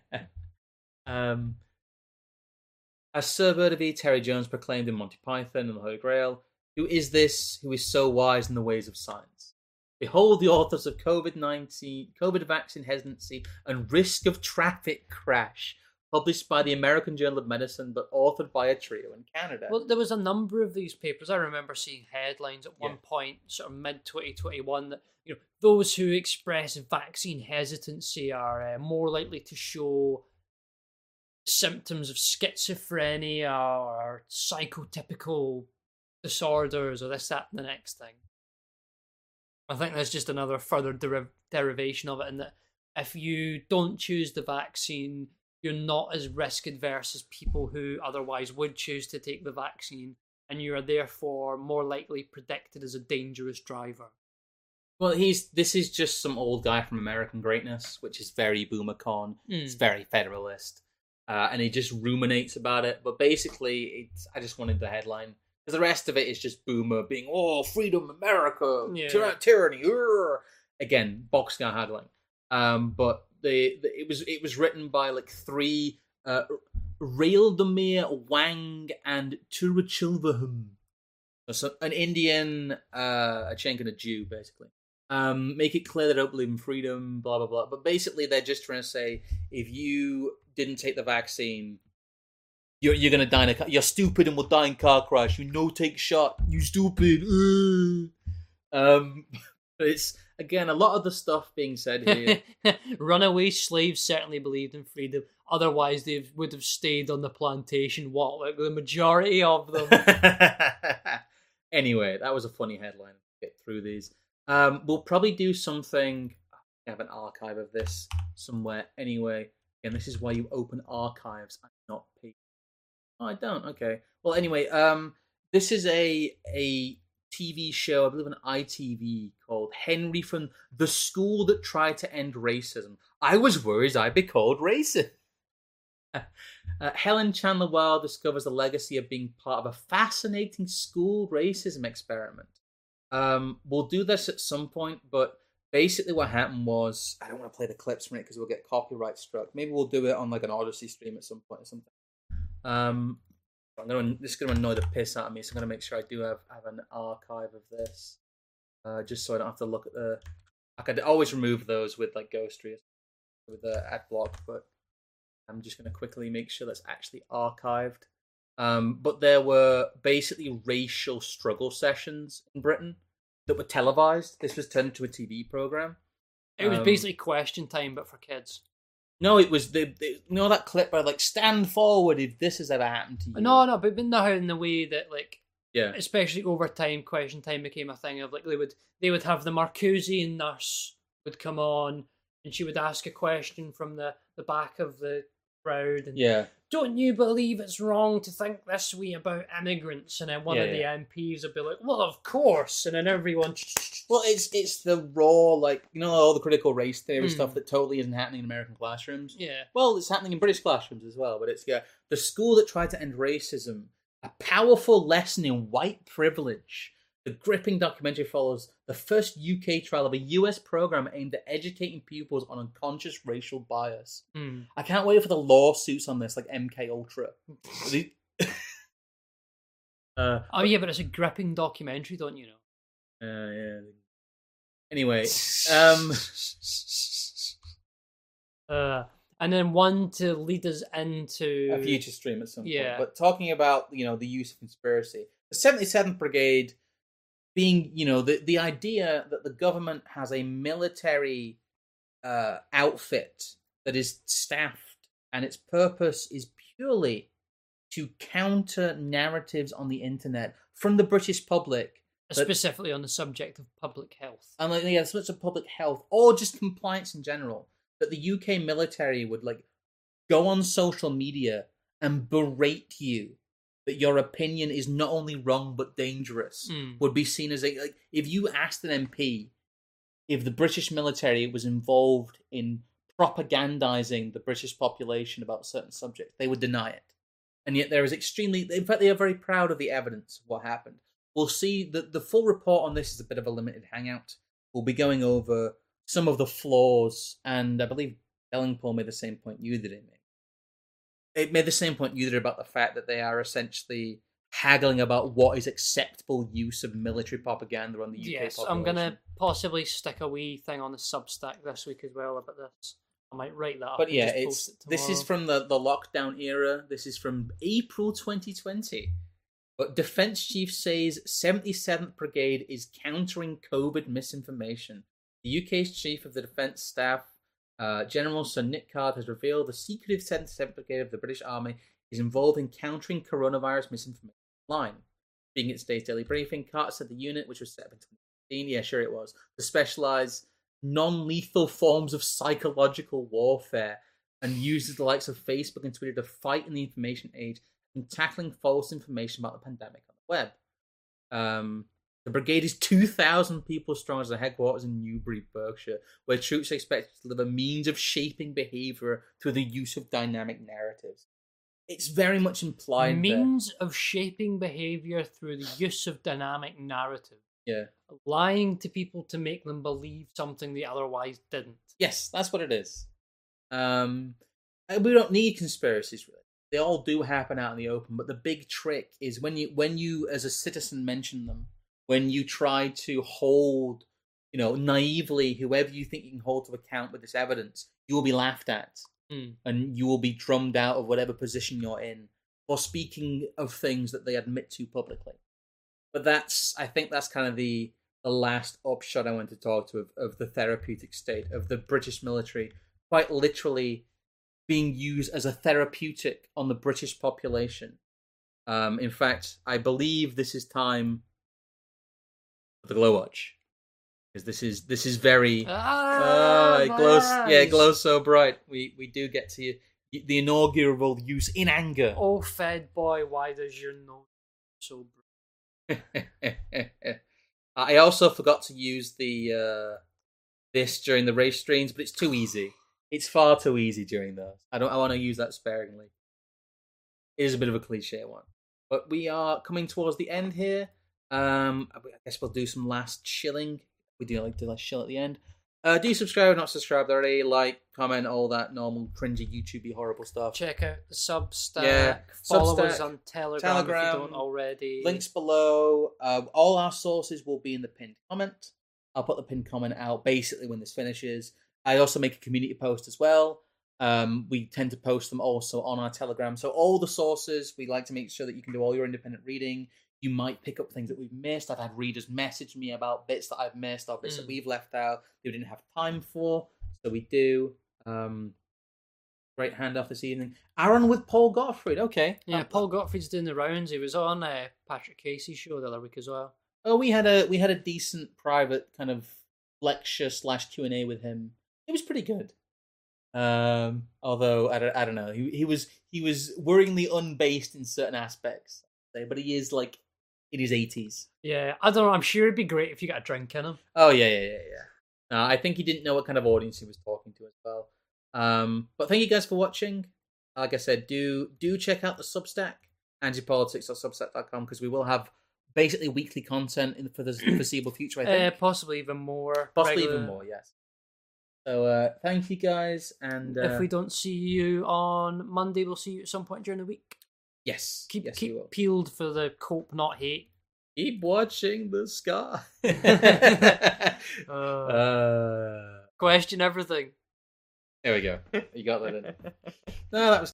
um, as Sir Burnaby Terry Jones proclaimed in Monty Python and the Holy Grail, who is this who is so wise in the ways of science? Behold the authors of COVID nineteen, COVID vaccine hesitancy and risk of traffic crash, published by the American Journal of Medicine, but authored by a trio in Canada. Well, there was a number of these papers. I remember seeing headlines at one Yeah. point, sort of mid twenty twenty-one, that you know those who express vaccine hesitancy are uh, more likely to show symptoms of schizophrenia or psychotypical disorders or this, that, and the next thing. I think that's just another further deriv- derivation of it, in that if you don't choose the vaccine, you're not as risk adverse as people who otherwise would choose to take the vaccine, and you are therefore more likely predicted as a dangerous driver. Well, he's this is just some old guy from American Greatness, which is very boomer-con. It's Mm. very federalist, uh, and he just ruminates about it. But basically, it's, I just wanted the headline, because the rest of it is just boomer being, "Oh, freedom, America, Yeah. tyra- tyranny." Urgh. Again, boxcar handling. Um, but the, the it was it was written by like three uh, Raildamir Wang and Turachilvahum. So an Indian, uh, a Chink, and a Jew, basically. Um, make it clear they don't believe in freedom, blah, blah, blah. But basically, they're just trying to say, if you didn't take the vaccine, you're, you're going to die in a car. You're stupid and will die in car crash. You no take shot. You stupid. Ugh. Um, but it's, again, a lot of the stuff being said here. Runaway slaves certainly believed in freedom. Otherwise, they would have stayed on the plantation. What, like the majority of them? Anyway, that was a funny headline. Get through these. Um, we'll probably do something. I have an archive of this somewhere. Anyway, and this is why you open archives and not people. Oh, I don't. Okay. Well, anyway, um, this is a a T V show, I believe on I T V, called Henry from the School That Tried to End Racism. I was worried I'd be called racist. Uh, Helen Chandler Wild discovers the legacy of being part of a fascinating school racism experiment. Um, we'll do this at some point, but basically what happened was, I don't want to play the clips from it because we'll get copyright struck. Maybe we'll do it on like an Odyssey stream at some point or something. Um, I'm gonna, this is going to annoy the piss out of me, so I'm going to make sure I do have, have an archive of this, uh, just so I don't have to look at the... I could always remove those with like Ghostry with the ad block, but I'm just going to quickly make sure that's actually archived. Um, but there were basically racial struggle sessions in Britain that were televised. This was turned into a T V program. It was Um, basically question time, but for kids. No, it was the, the you know that clip where like stand forward if this has ever happened to you. No, no, but but not in the way that like Yeah. Especially over time, Question Time became a thing of like they would they would have the Marcusian nurse would come on and she would ask a question from the, the back of the crowd and Yeah. don't you believe it's wrong to think this way about immigrants? And then one Yeah, of the yeah. M Ps would be like, well, of course. And then everyone. Well, it's it's the raw, like, you know, all the critical race theory Mm. stuff that totally isn't happening in American classrooms. Yeah. Well, it's happening in British classrooms as well, but it's, yeah, the school that tried to end racism, a powerful lesson in white privilege. The gripping documentary follows the first U K trial of a U S program aimed at educating pupils on unconscious racial bias. Mm. I can't wait for the lawsuits on this, like M K Ultra. uh, Oh, yeah, but it's a gripping documentary, don't you know? uh, yeah. Anyway, um, uh, and then one to lead us into a future stream at some Yeah. point. But talking about, you know, the use of conspiracy, the seventy-seventh Brigade being, you know, the the idea that the government has a military uh, outfit that is staffed and its purpose is purely to counter narratives on the internet from the British public. But, specifically on the subject of public health. and like, yeah, so much of public health or just compliance in general, that the U K military would like go on social media and berate you that your opinion is not only wrong but dangerous, Mm. would be seen as a, like, if you asked an M P if the British military was involved in propagandizing the British population about certain subjects, they would deny it. And yet there is extremely, in fact, they are very proud of the evidence of what happened. We'll see that the full report on this is a bit of a limited hangout. We'll be going over some of the flaws, and I believe Ellingpaul made the same point you did, it It made the same point you did about the fact that they are essentially haggling about what is acceptable use of military propaganda on the U K Yes, population. I'm going to possibly stick a wee thing on the Substack this week as well about this. I might write that up. But and yeah, just it's post it this is tomorrow. from the, the lockdown era. This is from April twenty twenty. But Defence Chief says seventy-seventh Brigade is countering COVID misinformation. The U K's Chief of the Defence Staff, uh, General Sir Nick Card, has revealed the secretive seventy-seventh Brigade of the British Army is involved in countering coronavirus misinformation online. Being its day's daily briefing, Carter said the unit, which was set up in twenty fifteen, yeah, sure it was, to specialise non-lethal forms of psychological warfare and uses the likes of Facebook and Twitter to fight in the information age and tackling false information about the pandemic on the web. Um, the brigade is two thousand people strong as the headquarters in Newbury, Berkshire, where troops are expected to deliver means of shaping behaviour through the use of dynamic narratives. It's very much implied means there. of shaping behaviour through the use of dynamic narrative. Yeah. Lying to people to make them believe something they otherwise didn't. Yes, that's what it is. Um, we don't need conspiracies, really. They all do happen out in the open, but the big trick is when you, when you as a citizen mention them, when you try to hold, you know, naively whoever you think you can hold to account with this evidence, you will be laughed at, mm. and you will be drummed out of whatever position you're in for speaking of things that they admit to publicly. But that's, I think that's kind of the the last upshot I want to talk to of, of the therapeutic state of the British military, quite literally being used as a therapeutic on the British population. Um, in fact, I believe this is time for the glow watch, because this is this is very ah, uh, it glows. eyes. Yeah, it glows so bright. We we do get to the inaugural use in anger. Oh, Fed boy, why does your nose so bright? I also forgot to use the uh, this during the race streams, but it's too easy. It's far too easy during those. I don't. I want to use that sparingly. It is a bit of a cliche one, but we are coming towards the end here. Um, I guess we'll do some last chilling. We do like to last chill at the end. Uh, do subscribe if not subscribed already. Like, comment, all that normal cringy YouTubey horrible stuff. Check out the Substack. Yeah, Follow Substack, us on Telegram, Telegram, if you don't already. Links below. Uh, all our sources will be in the pinned comment. I'll put the pinned comment out basically when this finishes. I also make a community post as well. Um, we tend to post them also on our Telegram. So all the sources, we like to make sure that you can do all your independent reading. You might pick up things that we've missed. I've had readers message me about bits that I've missed or bits Mm. that we've left out that we didn't have time for. So we do. Um, Great handoff this evening. Aaron with Paul Gottfried. Okay. Yeah, Um, Paul Gottfried's doing the rounds. He was on uh, Patrick Casey's show the other week as well. Oh, we had a we had a decent private kind of lecture slash Q and A with him. It was pretty good. Um, although I don't, I don't know, he he was he was worryingly unbased in certain aspects, but he is like in his eighties. Yeah, I don't know. I'm sure it'd be great if you got a drink in him. Oh yeah, yeah, yeah, yeah. Uh, I think he didn't know what kind of audience he was talking to as well. Um, but thank you guys for watching. Like I said, do do check out the Substack, antipolitics dot substack dot com, because we will have basically weekly content in for the foreseeable future. I think Uh, possibly even more. possibly regular. even more. Yes. So uh, thank you guys, and uh, If we don't see you on Monday, we'll see you at some point during the week. yes, Keep yes, we keep will. peeled for the cope, not hate. Keep watching the sky. Uh, uh, question everything. there we go. You got that in. No, that was.